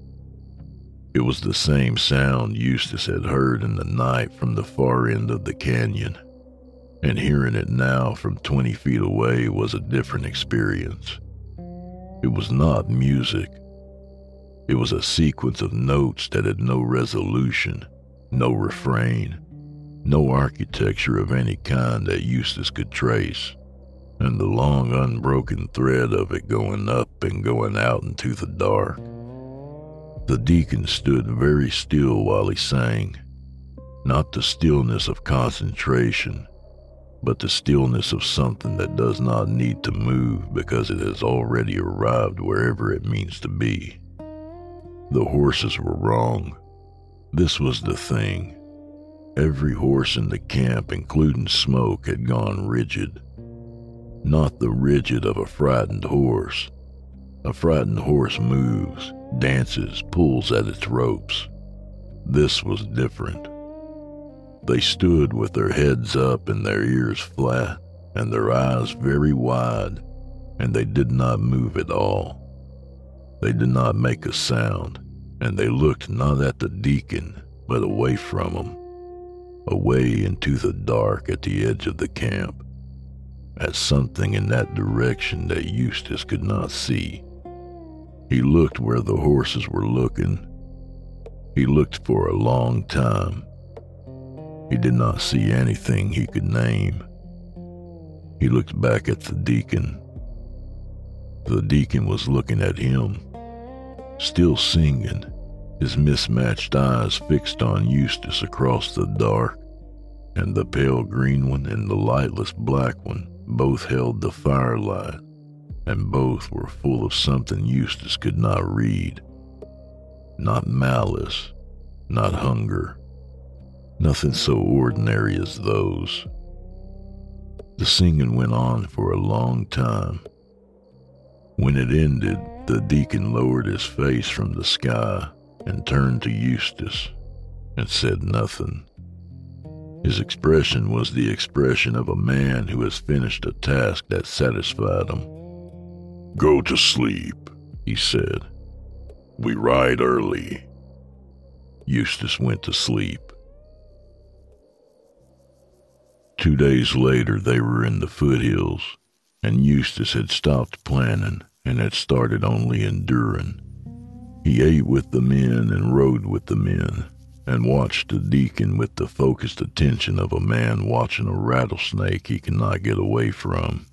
It was the same sound Eustace had heard in the night from the far end of the canyon, and hearing it now from twenty feet away was a different experience. It was not music. It was a sequence of notes that had no resolution, no refrain, no architecture of any kind that Eustace could trace, and the long unbroken thread of it going up and going out into the dark. The deacon stood very still while he sang. Not the stillness of concentration, but the stillness of something that does not need to move because it has already arrived wherever it means to be. The horses were wrong. This was the thing. Every horse in the camp, including Smoke, had gone rigid. Not the rigid of a frightened horse. A frightened horse moves, dances, pulls at its ropes. This was different. They stood with their heads up and their ears flat and their eyes very wide, and they did not move at all. They did not make a sound, and they looked not at the deacon, but away from him, away into the dark at the edge of the camp, at something in that direction that Eustace could not see. He looked where the horses were looking. He looked for a long time. He did not see anything he could name. He looked back at the deacon. The deacon was looking at him, still singing, his mismatched eyes fixed on Eustace across the dark, and the pale green one and the lightless black one both held the firelight, and both were full of something Eustace could not read. Not malice, not hunger, nothing so ordinary as those. The singing went on for a long time. When it ended, the deacon lowered his face from the sky and turned to Eustace and said nothing. His expression was the expression of a man who has finished a task that satisfied him. "Go to sleep," he said. "We ride early." Eustace went to sleep. Two days later, they were in the foothills, and Eustace had stopped planning and had started only enduring. He ate with the men and rode with the men, and watched the deacon with the focused attention of a man watching a rattlesnake he cannot get away from.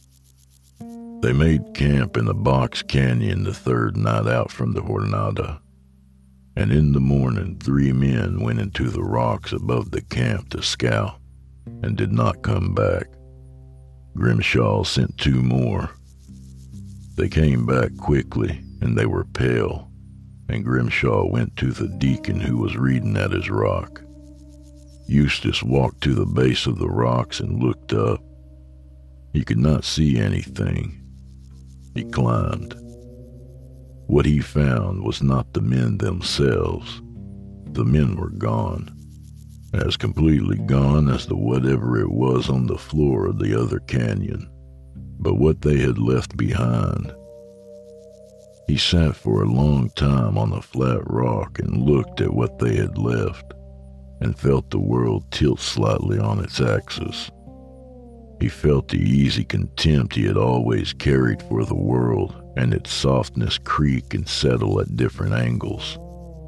They made camp in a box canyon the third night out from the Jornada, and in the morning three men went into the rocks above the camp to scout, and did not come back. Grimshaw sent two more. They came back quickly, and they were pale, and Grimshaw went to the deacon who was reading at his rock. Eustace walked to the base of the rocks and looked up. He could not see anything. He climbed. What he found was not the men themselves. The men were gone. As completely gone as the whatever it was on the floor of the other canyon, but what they had left behind. He sat for a long time on a flat rock and looked at what they had left, and felt the world tilt slightly on its axis. He felt the easy contempt he had always carried for the world, and its softness creak and settle at different angles.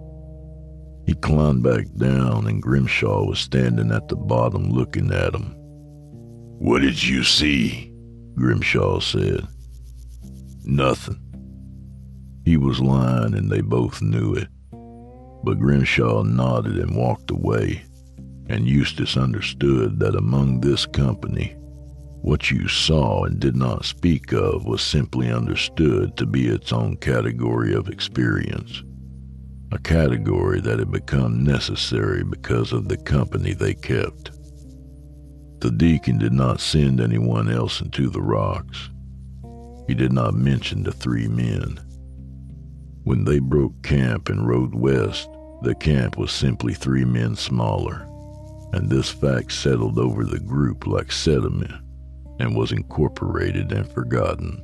He climbed back down, and Grimshaw was standing at the bottom looking at him. "What did you see?" Grimshaw said. "Nothing." He was lying, and they both knew it. But Grimshaw nodded and walked away, and Eustace understood that among this company, what you saw and did not speak of was simply understood to be its own category of experience. A category that had become necessary because of the company they kept. The deacon did not send anyone else into the rocks. He did not mention the three men. When they broke camp and rode west, the camp was simply three men smaller, and this fact settled over the group like sediment and was incorporated and forgotten.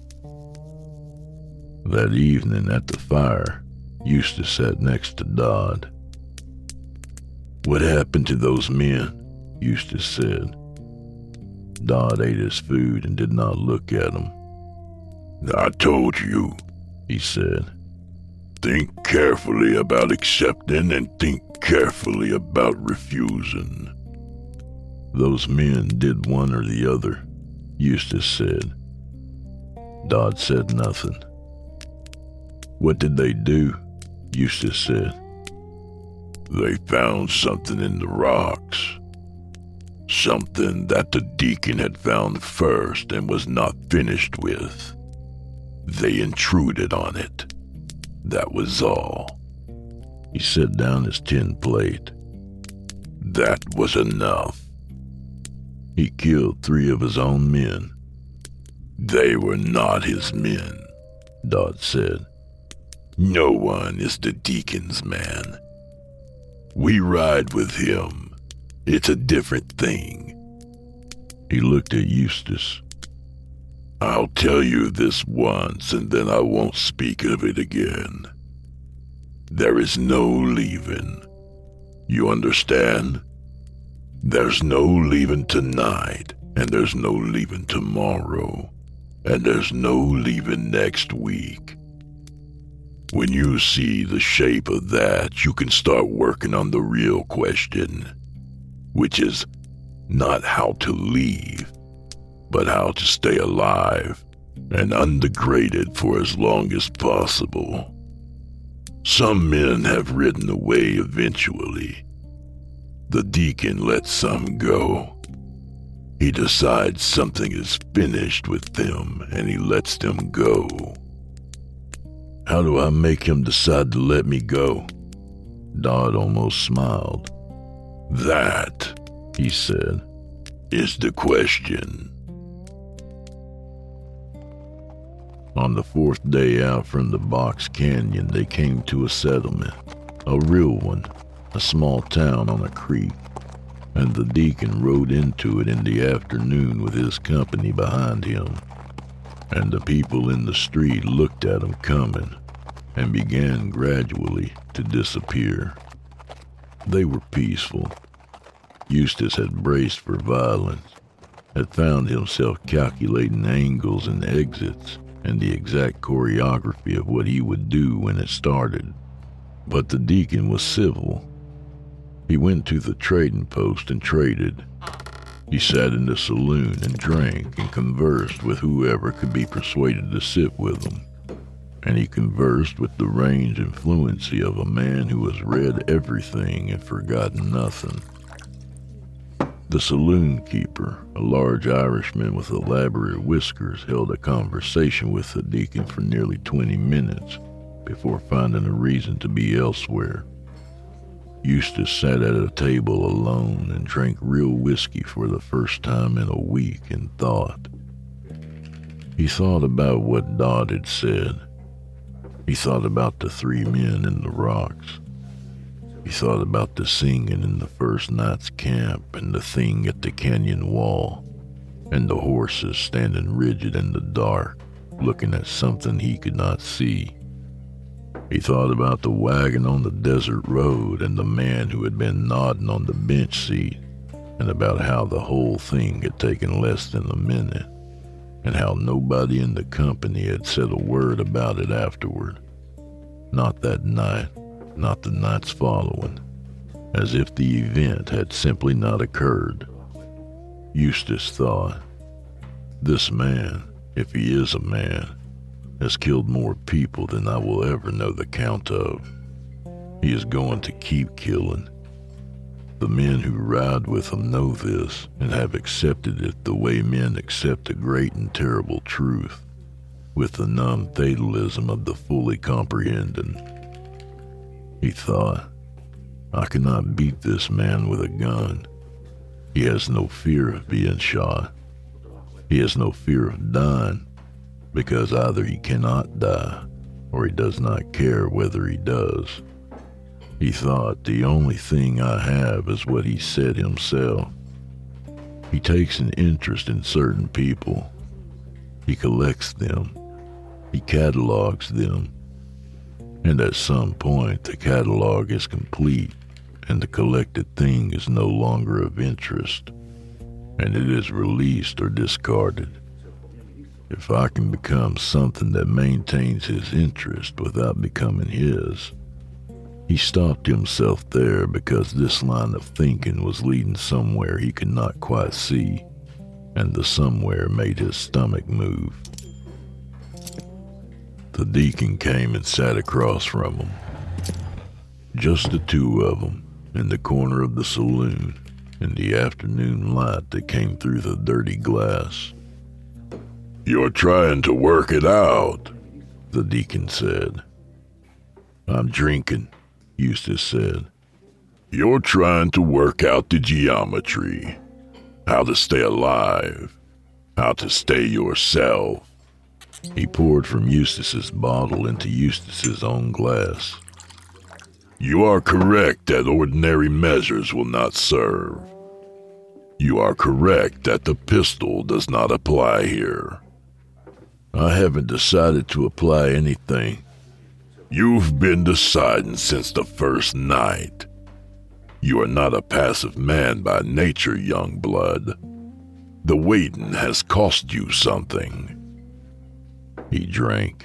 That evening at the fire, Eustace sat next to Dodd. "What happened to those men?" Eustace said. Dodd ate his food and did not look at him. "I told you," he said. "Think carefully about accepting and think carefully about refusing." "Those men did one or the other," Eustace said. Dodd said nothing. "What did they do?" Eustace said. They found something in the rocks. Something that the deacon had found first and was not finished with. They intruded on it. That was all. He set down his tin plate. That was enough. He killed three of his own men. They were not his men, Dodd said. No one is the deacon's man. We ride with him. It's a different thing. He looked at Eustace. I'll tell you this once, and then I won't speak of it again. There is no leaving. You understand? There's no leaving tonight, and there's no leaving tomorrow, and there's no leaving next week. When you see the shape of that, you can start working on the real question, which is not how to leave, but how to stay alive and undegraded for as long as possible. Some men have ridden away eventually. The deacon lets some go. He decides something is finished with them and he lets them go. How do I make him decide to let me go? Dodd almost smiled. That, he said, is the question. On the fourth day out from the Box Canyon, they came to a settlement, a real one, a small town on a creek, and the deacon rode into it in the afternoon with his company behind him, and the people in the street looked at him coming and began gradually to disappear. They were peaceful. Eustace had braced for violence, had found himself calculating angles and exits and the exact choreography of what he would do when it started. But the deacon was civil. He went to the trading post and traded. He sat in the saloon and drank and conversed with whoever could be persuaded to sit with him. And he conversed with the range and fluency of a man who has read everything and forgotten nothing. The saloon keeper, a large Irishman with elaborate whiskers, held a conversation with the deacon for nearly twenty minutes before finding a reason to be elsewhere. Eustace sat at a table alone and drank real whiskey for the first time in a week and thought. He thought about what Dodd had said. He thought about the three men in the rocks. He thought about the singing in the first night's camp and the thing at the canyon wall, and the horses standing rigid in the dark, looking at something he could not see. He thought about the wagon on the desert road and the man who had been nodding on the bench seat, and about how the whole thing had taken less than a minute, and how nobody in the company had said a word about it afterward. Not that night, not the nights following, as if the event had simply not occurred. Eustace thought, this man, if he is a man, has killed more people than I will ever know the count of. He is going to keep killing. The men who ride with him know this and have accepted it the way men accept a great and terrible truth, with the numb fatalism of the fully comprehending. He thought, I cannot beat this man with a gun. He has no fear of being shot. He has no fear of dying, because either he cannot die, or he does not care whether he does. He thought, the only thing I have is what he said himself. He takes an interest in certain people. He collects them. He catalogs them. And at some point, the catalog is complete, and the collected thing is no longer of interest, and it is released or discarded. If I can become something that maintains his interest without becoming his. He stopped himself there because this line of thinking was leading somewhere he could not quite see, and the somewhere made his stomach move. The deacon came and sat across from him. Just the two of them in the corner of the saloon in the afternoon light that came through the dirty glass. "You're trying to work it out," the deacon said. "I'm drinking," Eustace said. "You're trying to work out the geometry, how to stay alive, how to stay yourself." He poured from Eustace's bottle into Eustace's own glass. "You are correct that ordinary measures will not serve. You are correct that the pistol does not apply here." "I haven't decided to apply anything." "You've been deciding since the first night. You are not a passive man by nature, young blood. The waiting has cost you something." He drank.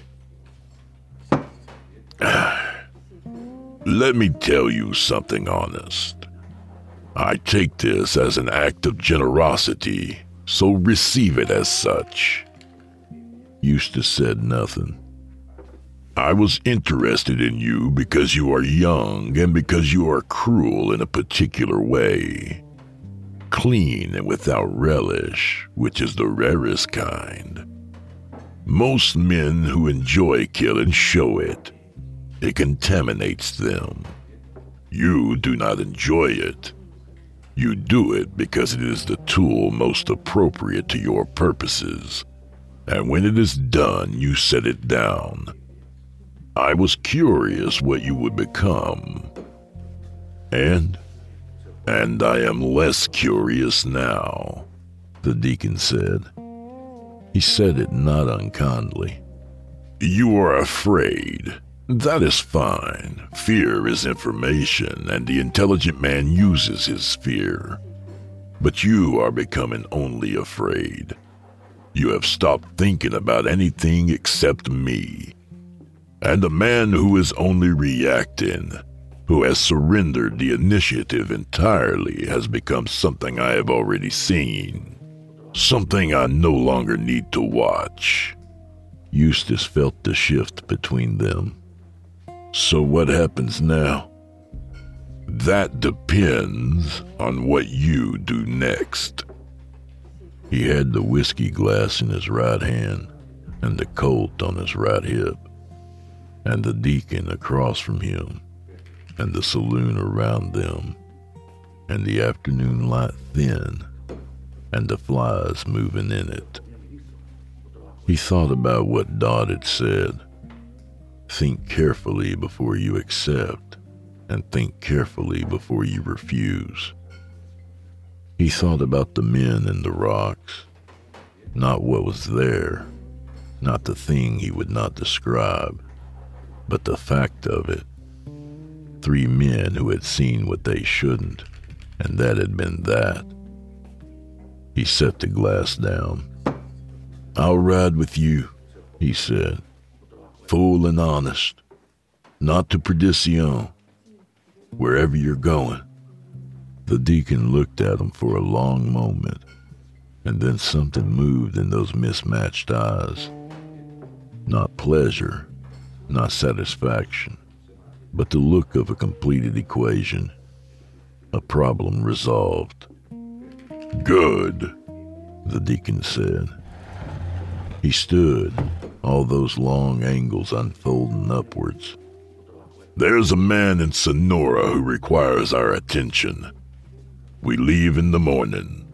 "Let me tell you something honest. I take this as an act of generosity, so receive it as such." Eustace said nothing. "I was interested in you because you are young and because you are cruel in a particular way. Clean and without relish, which is the rarest kind. Most men who enjoy killing show it. It contaminates them. You do not enjoy it. You do it because it is the tool most appropriate to your purposes. And when it is done, you set it down. I was curious what you would become. And, and I am less curious now," the deacon said. He said it not unkindly. "You are afraid. That is fine. Fear is information, and the intelligent man uses his fear. But you are becoming only afraid. You have stopped thinking about anything except me. And a man who is only reacting, who has surrendered the initiative entirely, has become something I have already seen. Something I no longer need to watch." Eustace felt the shift between them. "So what happens now?" "That depends on what you do next." He had the whiskey glass in his right hand and the Colt on his right hip, and the deacon across from him, and the saloon around them, and the afternoon light thin, and the flies moving in it. He thought about what Dodd had said. Think carefully before you accept, and think carefully before you refuse. He thought about the men in the rocks, not what was there, not the thing he would not describe, but the fact of it. Three men who had seen what they shouldn't, and that had been that. He set the glass down. "I'll ride with you," he said. "Full and honest. Not to perdition. Wherever you're going." The deacon looked at him for a long moment, and then something moved in those mismatched eyes. Not pleasure, not satisfaction, but the look of a completed equation, a problem resolved. "Good," the deacon said. He stood, all those long angles unfolding upwards. "There's a man in Sonora who requires our attention. We leave in the morning."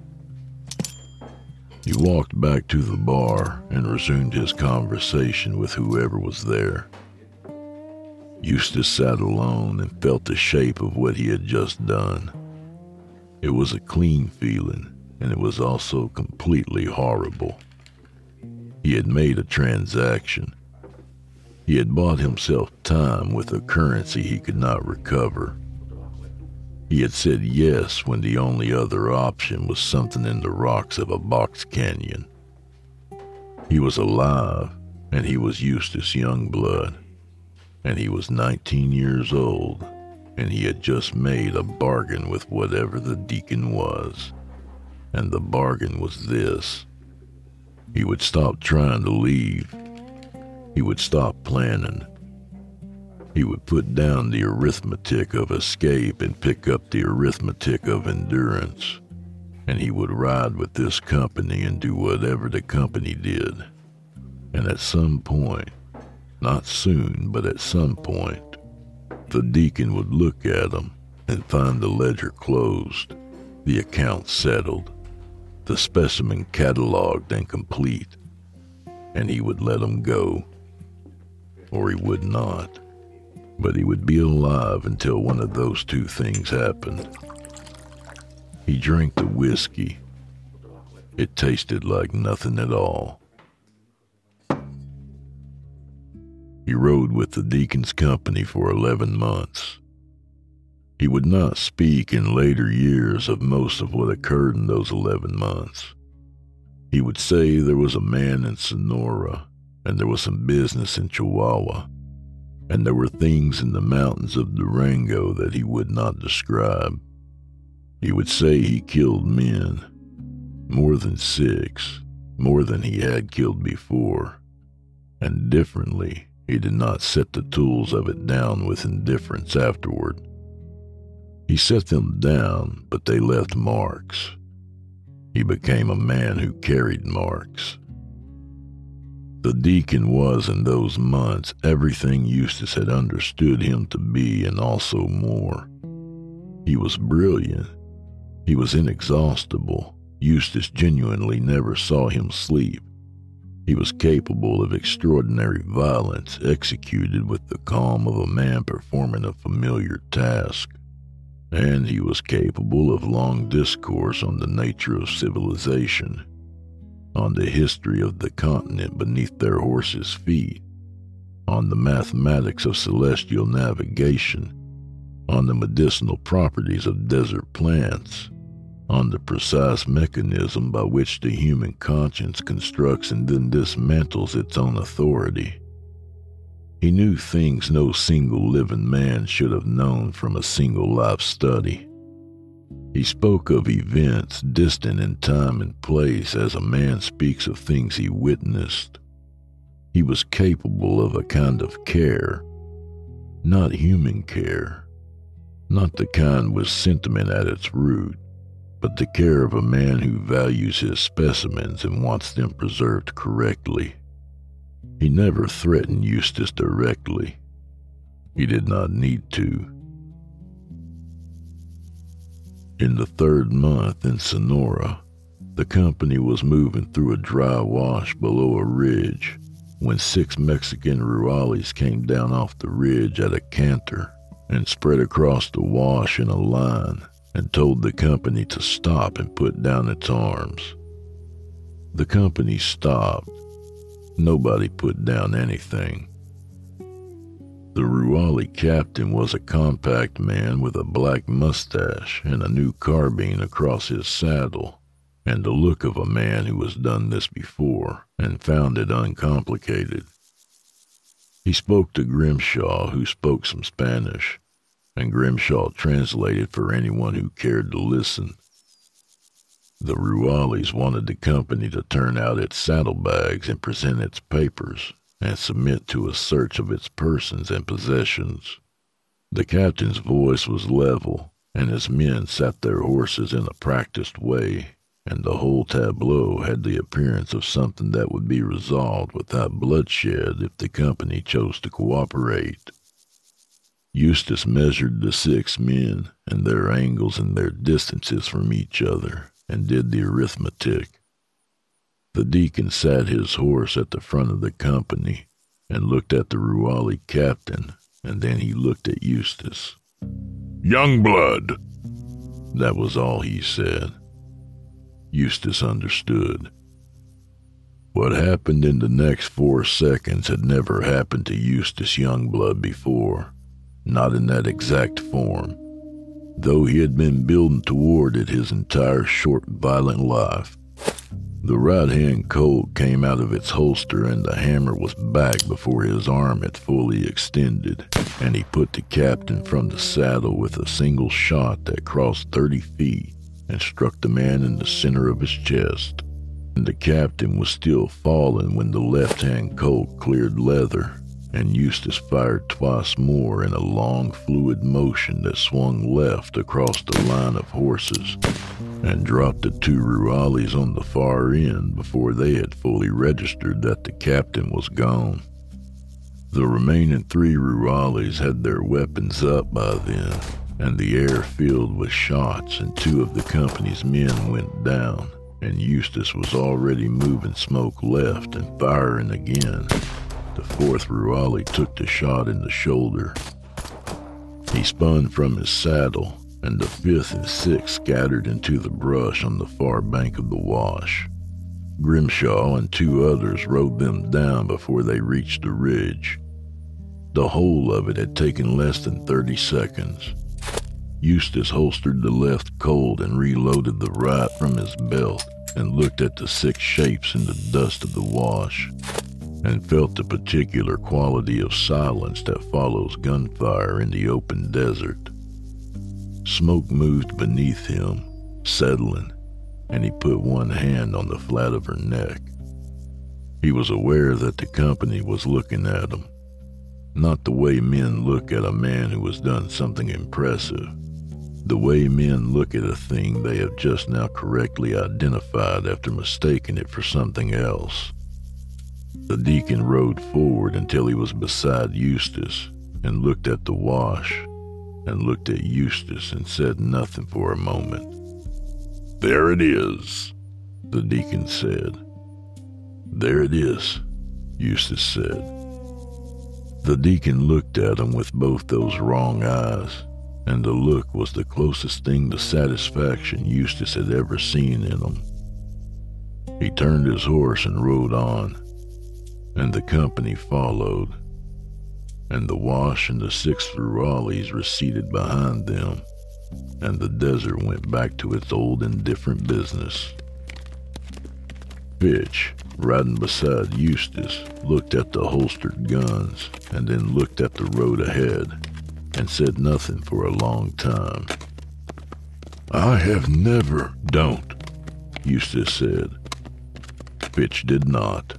He walked back to the bar and resumed his conversation with whoever was there. Eustace sat alone and felt the shape of what he had just done. It was a clean feeling, and it was also completely horrible. He had made a transaction. He had bought himself time with a currency he could not recover. He had said yes when the only other option was something in the rocks of a box canyon. He was alive, and he was Eustace Youngblood, and he was nineteen years old, and he had just made a bargain with whatever the deacon was. And the bargain was this: he would stop trying to leave. He would stop planning. He would put down the arithmetic of escape and pick up the arithmetic of endurance, and he would ride with this company and do whatever the company did. And at some point, not soon, but at some point, the deacon would look at him and find the ledger closed, the account settled, the specimen cataloged and complete, and he would let him go. Or he would not. But he would be alive until one of those two things happened. He drank the whiskey. It tasted like nothing at all. He rode with the deacon's company for eleven months. He would not speak in later years of most of what occurred in those eleven months. He would say there was a man in Sonora, and there was some business in Chihuahua, and there were things in the mountains of Durango that he would not describe. He would say he killed men, more than six, more than he had killed before, and differently. He did not set the tools of it down with indifference afterward. He set them down, but they left marks. He became a man who carried marks. The deacon was, in those months, everything Eustace had understood him to be and also more. He was brilliant. He was inexhaustible. Eustace genuinely never saw him sleep. He was capable of extraordinary violence executed with the calm of a man performing a familiar task. And he was capable of long discourse on the nature of civilization, on the history of the continent beneath their horses' feet, on the mathematics of celestial navigation, on the medicinal properties of desert plants, on the precise mechanism by which the human conscience constructs and then dismantles its own authority. He knew things no single living man should have known from a single life study. He spoke of events distant in time and place as a man speaks of things he witnessed. He was capable of a kind of care, not human care, not the kind with sentiment at its root, but the care of a man who values his specimens and wants them preserved correctly. He never threatened Eustace directly. He did not need to. In the third month in Sonora, the company was moving through a dry wash below a ridge when six Mexican rurales came down off the ridge at a canter and spread across the wash in a line and told the company to stop and put down its arms. The company stopped. Nobody put down anything. The Ruali captain was a compact man with a black mustache and a new carbine across his saddle, and the look of a man who has done this before and found it uncomplicated. He spoke to Grimshaw, who spoke some Spanish, and Grimshaw translated for anyone who cared to listen. The Ruales wanted the company to turn out its saddlebags and present its papers, and submit to a search of its persons and possessions. The captain's voice was level, and his men sat their horses in a practiced way, and the whole tableau had the appearance of something that would be resolved without bloodshed if the company chose to cooperate. Eustace measured the six men and their angles and their distances from each other, and did the arithmetic. The deacon sat his horse at the front of the company and looked at the Ruali captain, and then he looked at Eustace. "Young blood!" That was all he said. Eustace understood. What happened in the next four seconds had never happened to Eustace Youngblood before, not in that exact form, though he had been building toward it his entire short, violent life. The right-hand Colt came out of its holster and the hammer was back before his arm had fully extended, and he put the captain from the saddle with a single shot that crossed thirty feet and struck the man in the center of his chest. And the captain was still falling when the left-hand Colt cleared leather, and Eustace fired twice more in a long, fluid motion that swung left across the line of horses and dropped the two Rualis on the far end before they had fully registered that the captain was gone. The remaining three Rualis had their weapons up by then, and the air filled with shots, and two of the company's men went down, and Eustace was already moving Smoke left and firing again. The fourth Ruali took the shot in the shoulder. He spun from his saddle, and the fifth and sixth scattered into the brush on the far bank of the wash. Grimshaw and two others rode them down before they reached the ridge. The whole of it had taken less than thirty seconds. Eustace holstered the left Colt and reloaded the right from his belt and looked at the six shapes in the dust of the wash and felt the particular quality of silence that follows gunfire in the open desert. Smoke moved beneath him, settling, and he put one hand on the flat of her neck. He was aware that the company was looking at him, not the way men look at a man who has done something impressive, the way men look at a thing they have just now correctly identified after mistaking it for something else. The deacon rode forward until he was beside Eustace and looked at the wash and looked at Eustace and said nothing for a moment. "There it is," the deacon said. "There it is," Eustace said. The deacon looked at him with both those wrong eyes, and the look was the closest thing to satisfaction Eustace had ever seen in him. He turned his horse and rode on, and the company followed, and the wash and the six Rualis receded behind them, and the desert went back to its old indifferent business. Fitch, riding beside Eustace, looked at the holstered guns and then looked at the road ahead and said nothing for a long time. "I have never..." "Don't," Eustace said. Fitch did not.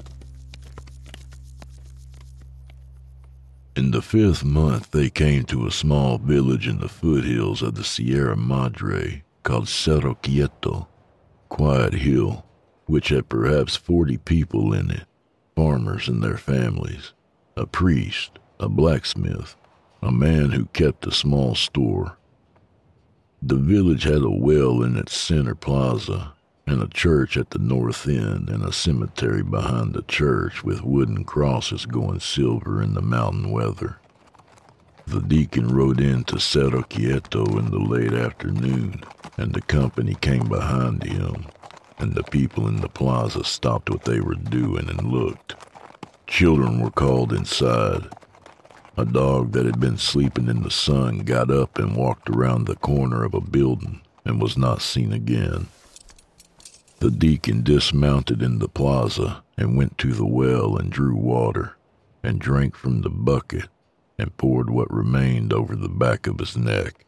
In the fifth month, they came to a small village in the foothills of the Sierra Madre called Cerro Quieto, Quiet Hill, which had perhaps forty people in it, farmers and their families, a priest, a blacksmith, a man who kept a small store. The village had a well in its center plaza, and a church at the north end, and a cemetery behind the church with wooden crosses going silver in the mountain weather. The deacon rode into Cerro Quieto in the late afternoon, and the company came behind him, and the people in the plaza stopped what they were doing and looked. Children were called inside. A dog that had been sleeping in the sun got up and walked around the corner of a building and was not seen again. The deacon dismounted in the plaza and went to the well and drew water and drank from the bucket and poured what remained over the back of his neck.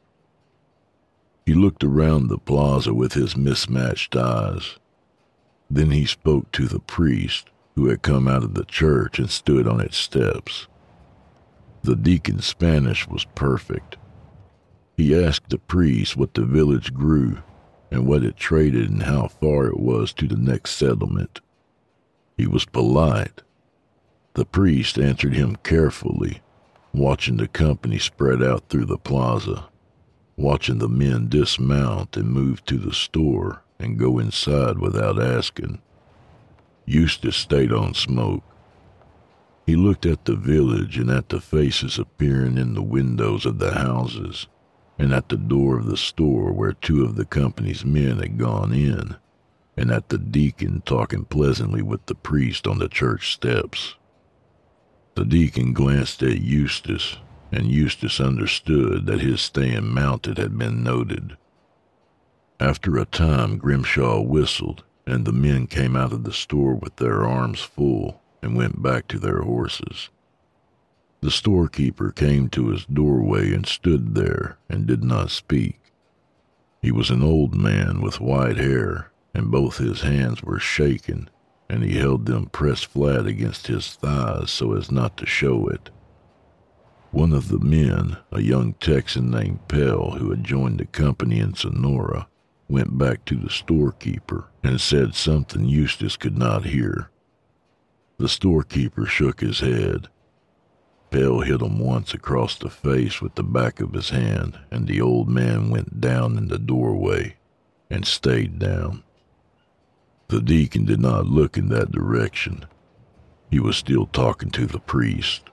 He looked around the plaza with his mismatched eyes. Then he spoke to the priest who had come out of the church and stood on its steps. The deacon's Spanish was perfect. He asked the priest what the village grew and what it traded and how far it was to the next settlement. He was polite. The priest answered him carefully, watching the company spread out through the plaza, watching the men dismount and move to the store and go inside without asking. Eustace stayed on Smoke. He looked at the village and at the faces appearing in the windows of the houses and at the door of the store where two of the company's men had gone in, and at the deacon talking pleasantly with the priest on the church steps. The deacon glanced at Eustace, and Eustace understood that his staying mounted had been noted. After a time, Grimshaw whistled, and the men came out of the store with their arms full and went back to their horses. The storekeeper came to his doorway and stood there and did not speak. He was an old man with white hair, and both his hands were shaking, and he held them pressed flat against his thighs so as not to show it. One of the men, a young Texan named Pell who had joined the company in Sonora, went back to the storekeeper and said something Eustace could not hear. The storekeeper shook his head. Pell hit him once across the face with the back of his hand, and the old man went down in the doorway and stayed down. The deacon did not look in that direction. He was still talking to the priest.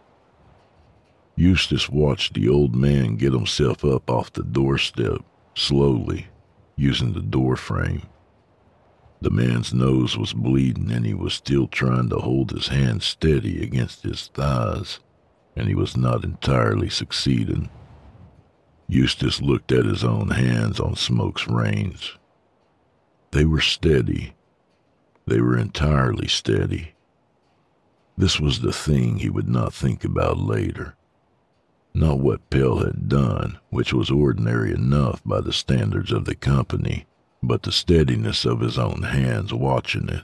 Eustace watched the old man get himself up off the doorstep, slowly, using the door frame. The man's nose was bleeding, and he was still trying to hold his hand steady against his thighs, and he was not entirely succeeding. Eustace looked at his own hands on Smoke's reins. They were steady. They were entirely steady. This was the thing he would not think about later. Not what Pell had done, which was ordinary enough by the standards of the company, but the steadiness of his own hands watching it.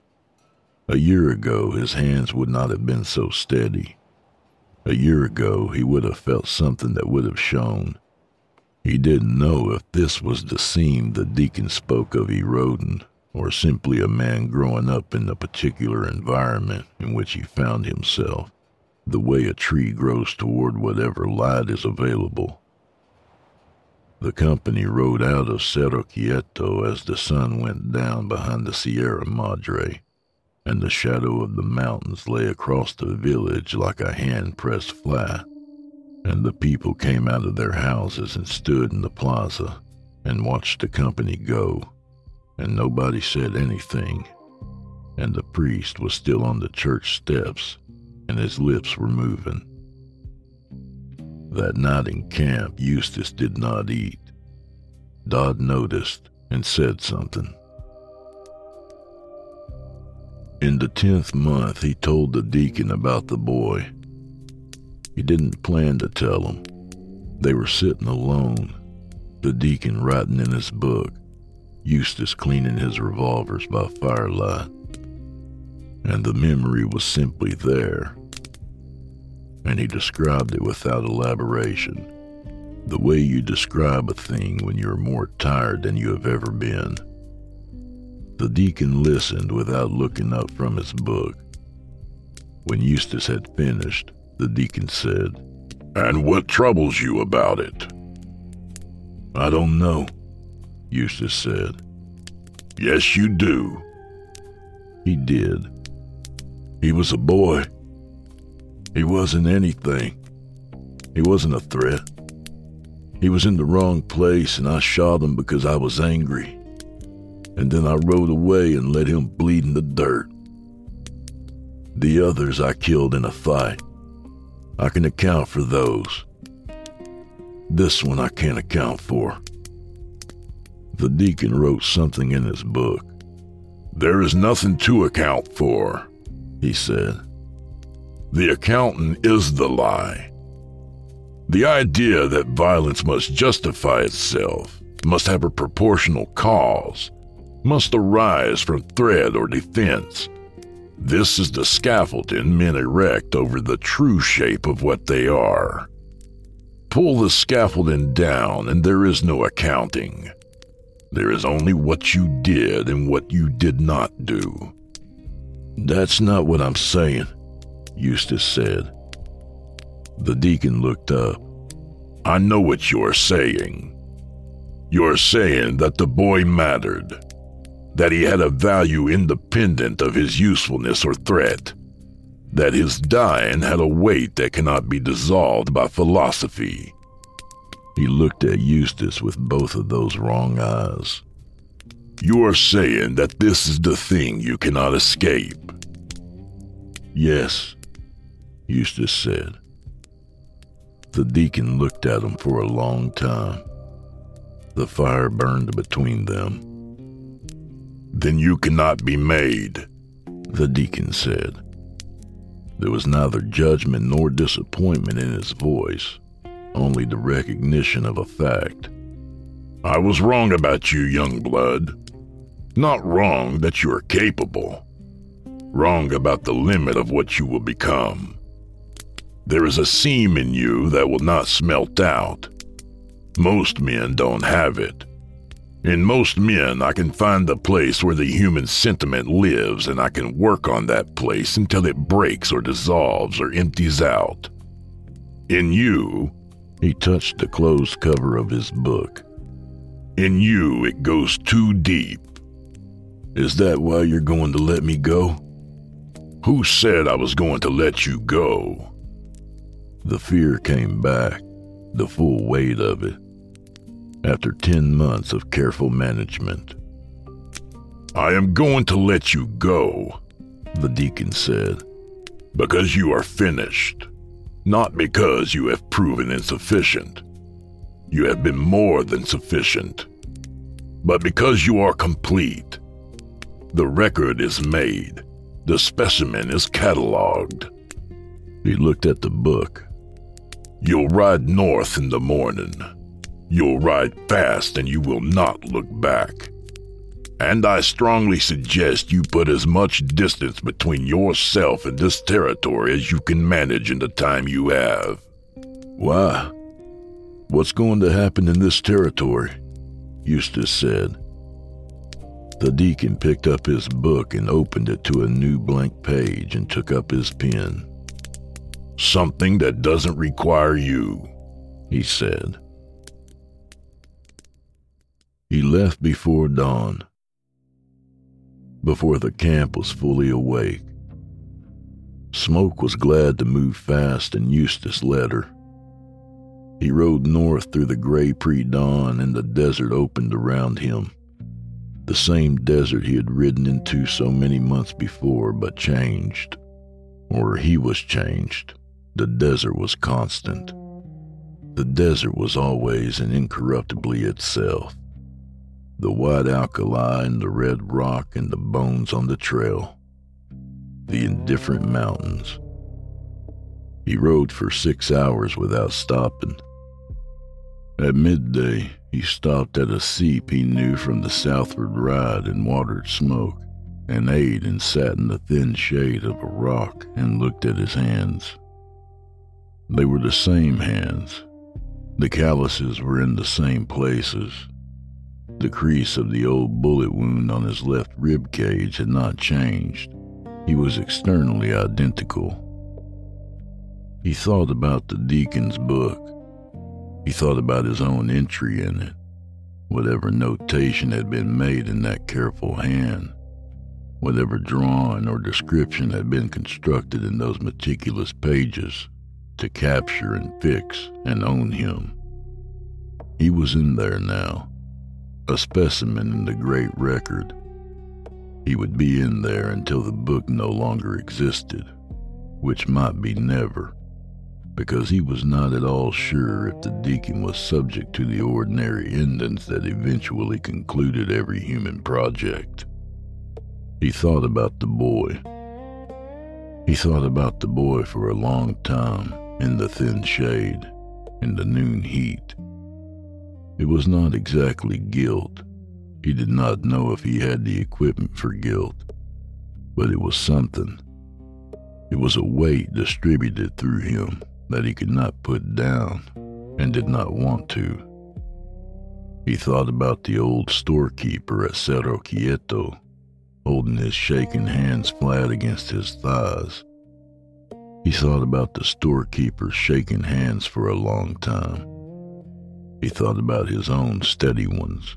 A year ago, his hands would not have been so steady. A year ago, he would have felt something that would have shown. He didn't know if this was the seam the deacon spoke of eroding, or simply a man growing up in the particular environment in which he found himself, the way a tree grows toward whatever light is available. The company rode out of Cerro Quieto as the sun went down behind the Sierra Madre, and the shadow of the mountains lay across the village like a hand pressed flat, and the people came out of their houses and stood in the plaza and watched the company go, and nobody said anything, and the priest was still on the church steps, and his lips were moving. That night in camp, Eustace did not eat. Dodd noticed and said something. In the tenth month, he told the deacon about the boy. He didn't plan to tell him. They were sitting alone, the deacon writing in his book, Eustace cleaning his revolvers by firelight. And the memory was simply there. And he described it without elaboration, the way you describe a thing when you're more tired than you have ever been. The deacon listened without looking up from his book. When Eustace had finished, the deacon said, "And what troubles you about it?" "I don't know," Eustace said. "Yes, you do." He did. He was a boy. He wasn't anything. He wasn't a threat. He was in the wrong place, and I shot him because I was angry. And then I rode away and let him bleed in the dirt. The others I killed in a fight. I can account for those. This one I can't account for. The deacon wrote something in his book. "There is nothing to account for," he said. "The accountant is the lie. The idea that violence must justify itself, must have a proportional cause, must arise from threat or defense. This is the scaffolding men erect over the true shape of what they are. Pull the scaffolding down and there is no accounting. There is only what you did and what you did not do." "That's not what I'm saying," Eustace said. The deacon looked up. "I know what you're saying. You're saying that the boy mattered, that he had a value independent of his usefulness or threat, that his dying had a weight that cannot be dissolved by philosophy." He looked at Eustace with both of those wrong eyes. "You're saying that this is the thing you cannot escape." "Yes," Eustace said. The deacon looked at him for a long time. The fire burned between them. "Then you cannot be made," the deacon said. There was neither judgment nor disappointment in his voice, only the recognition of a fact. "I was wrong about you, young blood. Not wrong that you are capable. wrong about the limit of what you will become. There is a seam in you that will not smelt out. Most men don't have it. In most men, I can find the place where the human sentiment lives, and I can work on that place until it breaks or dissolves or empties out. In you, he touched the closed cover of his book. In you, it goes too deep. Is that why you're going to let me go? Who said I was going to let you go? The fear came back, the full weight of it, after ten months of careful management. I am going to let you go, the deacon said, because you are finished, not because you have proven insufficient. You have been more than sufficient, but because you are complete. The record is made. The specimen is cataloged. He looked at the book. You'll ride north in the morning. You'll ride fast and you will not look back. And I strongly suggest you put as much distance between yourself and this territory as you can manage in the time you have. Why? What's going to happen in this territory? Eustace said. The deacon picked up his book and opened it to a new blank page and took up his pen. Something that doesn't require you, he said. He left before dawn, before the camp was fully awake. Smoke was glad to move fast, and Eustace led her. He rode north through the gray pre-dawn, and the desert opened around him. The same desert he had ridden into so many months before, but changed. Or he was changed. The desert was constant. The desert was always and incorruptibly itself. The white alkali and the red rock and the bones on the trail. The indifferent mountains. He rode for six hours without stopping. At midday, he stopped at a seep he knew from the southward ride and watered Smoke, and ate and sat in the thin shade of a rock and looked at his hands. They were the same hands. The calluses were in the same places. The crease of the old bullet wound on his left rib cage had not changed. He was externally identical. He thought about the deacon's book. He thought about his own entry in it, whatever notation had been made in that careful hand, whatever drawing or description had been constructed in those meticulous pages to capture and fix and own him. He was in there now, a specimen in the great record. He would be in there until the book no longer existed, which might be never, because he was not at all sure if the deacon was subject to the ordinary endings that eventually concluded every human project. He thought about the boy. He thought about the boy for a long time, in the thin shade, in the noon heat. It was not exactly guilt. He did not know if he had the equipment for guilt, but it was something. It was a weight distributed through him that he could not put down and did not want to. He thought about the old storekeeper at Cerro Quieto, holding his shaking hands flat against his thighs. He thought about the storekeeper shaking hands for a long time. He thought about his own steady ones.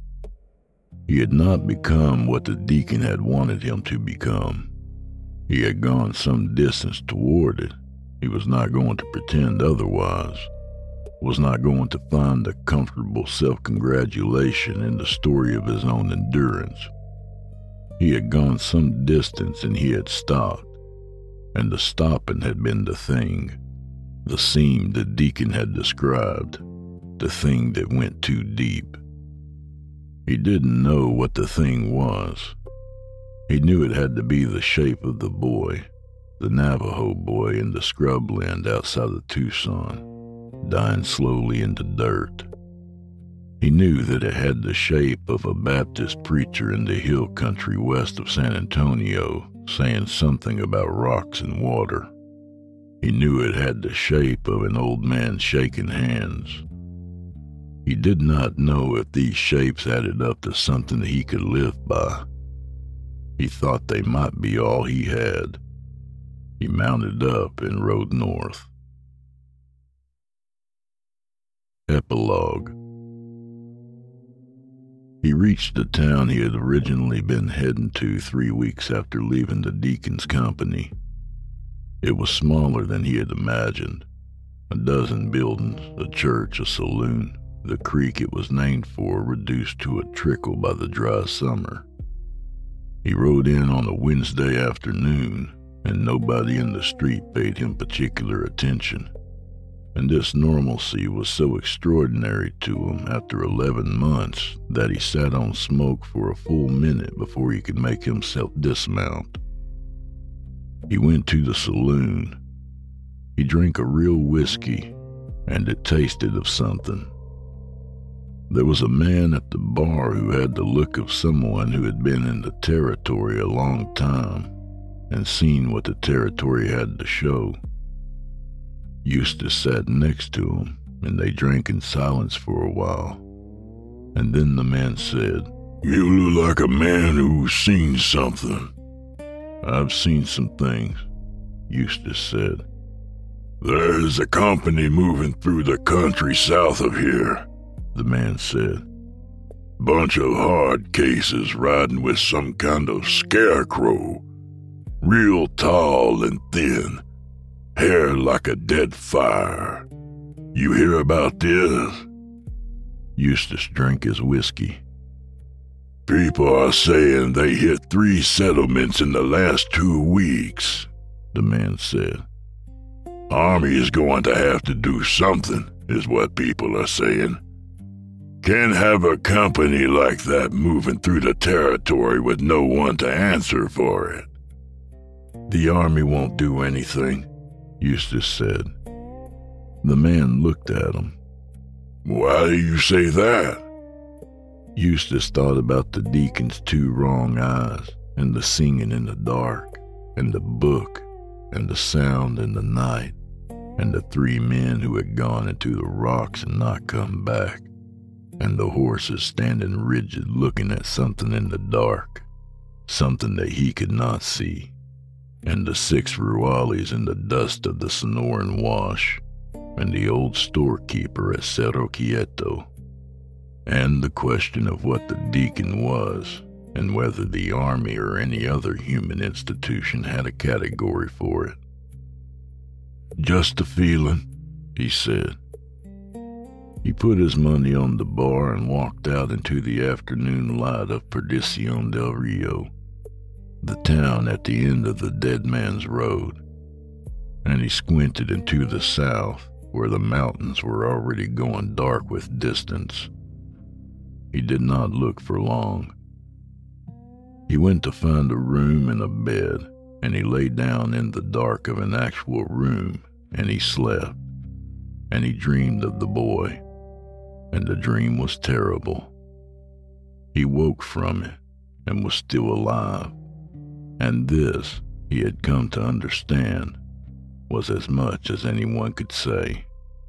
He had not become what the deacon had wanted him to become. He had gone some distance toward it. He was not going to pretend otherwise, was not going to find a comfortable self-congratulation in the story of his own endurance. He had gone some distance and he had stopped, and the stopping had been the thing, the seam the deacon had described, the thing that went too deep. He didn't know what the thing was. He knew it had to be the shape of the boy, the Navajo boy in the scrubland outside of Tucson, dying slowly into dirt. He knew that it had the shape of a Baptist preacher in the hill country west of San Antonio saying something about rocks and water. He knew it had the shape of an old man shaking hands. He did not know if these shapes added up to something that he could live by. He thought they might be all he had. He mounted up and rode north. Epilogue. He reached the town he had originally been heading to three weeks after leaving the Deacon's company. It was smaller than he had imagined. A dozen buildings, a church, a saloon, the creek it was named for reduced to a trickle by the dry summer. He rode in on a Wednesday afternoon, and nobody in the street paid him particular attention. And this normalcy was so extraordinary to him after eleven months that he sat on smoke for a full minute before he could make himself dismount. He went to the saloon. He drank a real whiskey, and it tasted of something. There was a man at the bar who had the look of someone who had been in the territory a long time and seen what the territory had to show. Eustace sat next to him, and they drank in silence for a while. And then the man said, "You look like a man who's seen something." "I've seen some things," Eustace said. "There's a company moving through the country south of here," the man said. "Bunch of hard cases riding with some kind of scarecrow. Real tall and thin. Hair like a dead fire. You hear about this?" Eustace drank his whiskey. "People are saying they hit three settlements in the last two weeks, the man said. "Army is going to have to do something, is what people are saying. Can't have a company like that moving through the territory with no one to answer for it." "The army won't do anything," Eustace said. The man looked at him. "Why do you say that?" Eustace thought about the Deacon's two wrong eyes, and the singing in the dark, and the book, and the sound in the night, and the three men who had gone into the rocks and not come back, and the horses standing rigid looking at something in the dark, something that he could not see, and the six Rualis in the dust of the Sonoran Wash, and the old storekeeper at Cerro Quieto, and the question of what the Deacon was, and whether the army or any other human institution had a category for it. "Just a feeling," he said. He put his money on the bar and walked out into the afternoon light of Perdición del Rio, the town at the end of the Dead Man's Road, and he squinted into the south where the mountains were already going dark with distance. He did not look for long. He went to find a room and a bed, and he lay down in the dark of an actual room, and he slept, and he dreamed of the boy, and the dream was terrible. He woke from it and was still alive, and this, he had come to understand, was as much as anyone could say.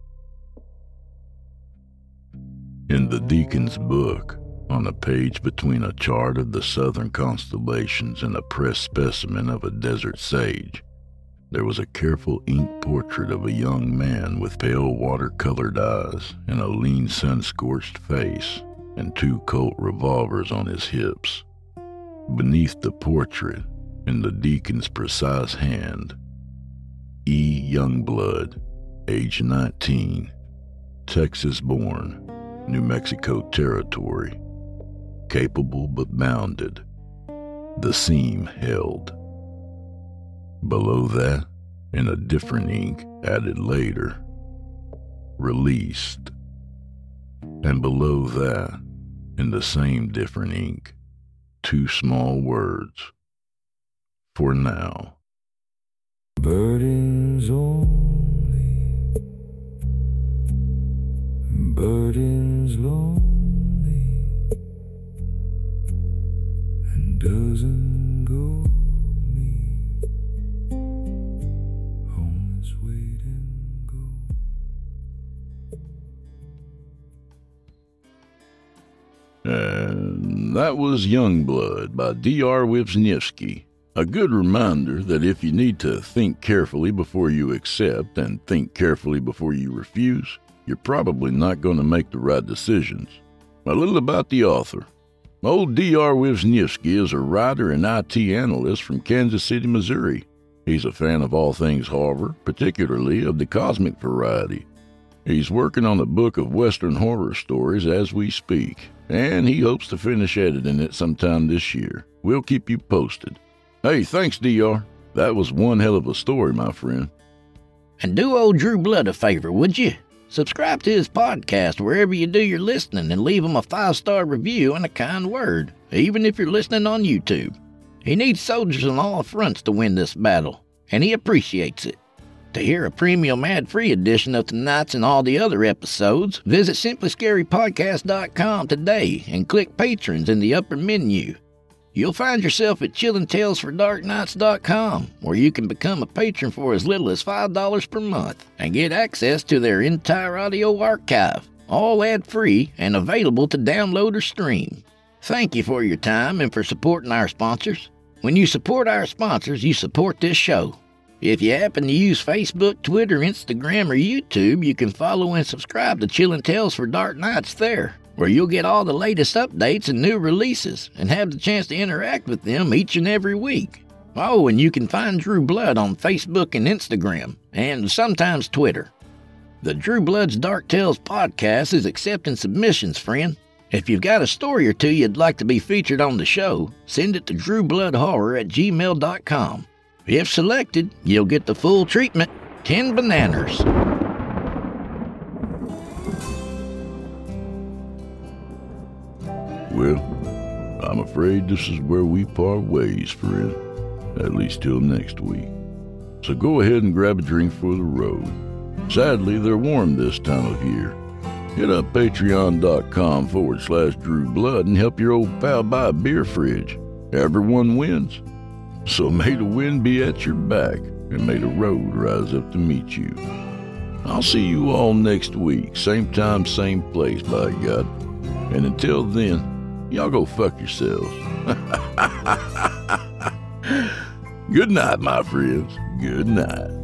In the Deacon's book, on a page between a chart of the southern constellations and a pressed specimen of a desert sage, there was a careful ink portrait of a young man with pale water-colored eyes and a lean sun-scorched face and two Colt revolvers on his hips. Beneath the portrait, in the Deacon's precise hand, E. Youngblood, age nineteen, Texas-born, New Mexico Territory, capable but bounded, the seam held. Below that, in a different ink added later, released. And below that, in the same different ink, two small words, for now. Burdens only, burdens lonely, and doesn't go me. And that was Youngblood by D R Wisniewski. A good reminder that if you need to think carefully before you accept and think carefully before you refuse, you're probably not going to make the right decisions. A little about the author. Old D R Wisniewski is a writer and I T analyst from Kansas City, Missouri. He's a fan of all things horror, particularly of the cosmic variety. He's working on a book of Western horror stories as we speak, and he hopes to finish editing it sometime this year. We'll keep you posted. Hey, thanks, D R. That was one hell of a story, my friend. And do old Drew Blood a favor, would you? Subscribe to his podcast wherever you do your listening and leave him a five-star review and a kind word, even if you're listening on YouTube. He needs soldiers on all fronts to win this battle, and he appreciates it. To hear a premium ad-free edition of tonight's and all the other episodes, visit simply scary podcast dot com today and click Patrons in the upper menu. You'll find yourself at chillin tales for dark nights dot com, where you can become a patron for as little as five dollars per month and get access to their entire audio archive, all ad-free and available to download or stream. Thank you for your time and for supporting our sponsors. When you support our sponsors, you support this show. If you happen to use Facebook, Twitter, Instagram, or YouTube, you can follow and subscribe to Chillin Tales for Dark Nights there, where you'll get all the latest updates and new releases and have the chance to interact with them each and every week. Oh, and you can find Drew Blood on Facebook and Instagram, and sometimes Twitter. The Drew Blood's Dark Tales podcast is accepting submissions, friend. If you've got a story or two you'd like to be featured on the show, send it to drew blood horror at gmail dot com. If selected, you'll get the full treatment, ten bananas. Well, I'm afraid this is where we part ways, friend. At least till next week. So go ahead and grab a drink for the road. Sadly, they're warm this time of year. Hit up patreon.com forward slash Drew Blood and help your old pal buy a beer fridge. Everyone wins. So may the wind be at your back, and may the road rise up to meet you. I'll see you all next week, same time, same place, by God. And until then, y'all go fuck yourselves. Good night, my friends. Good night.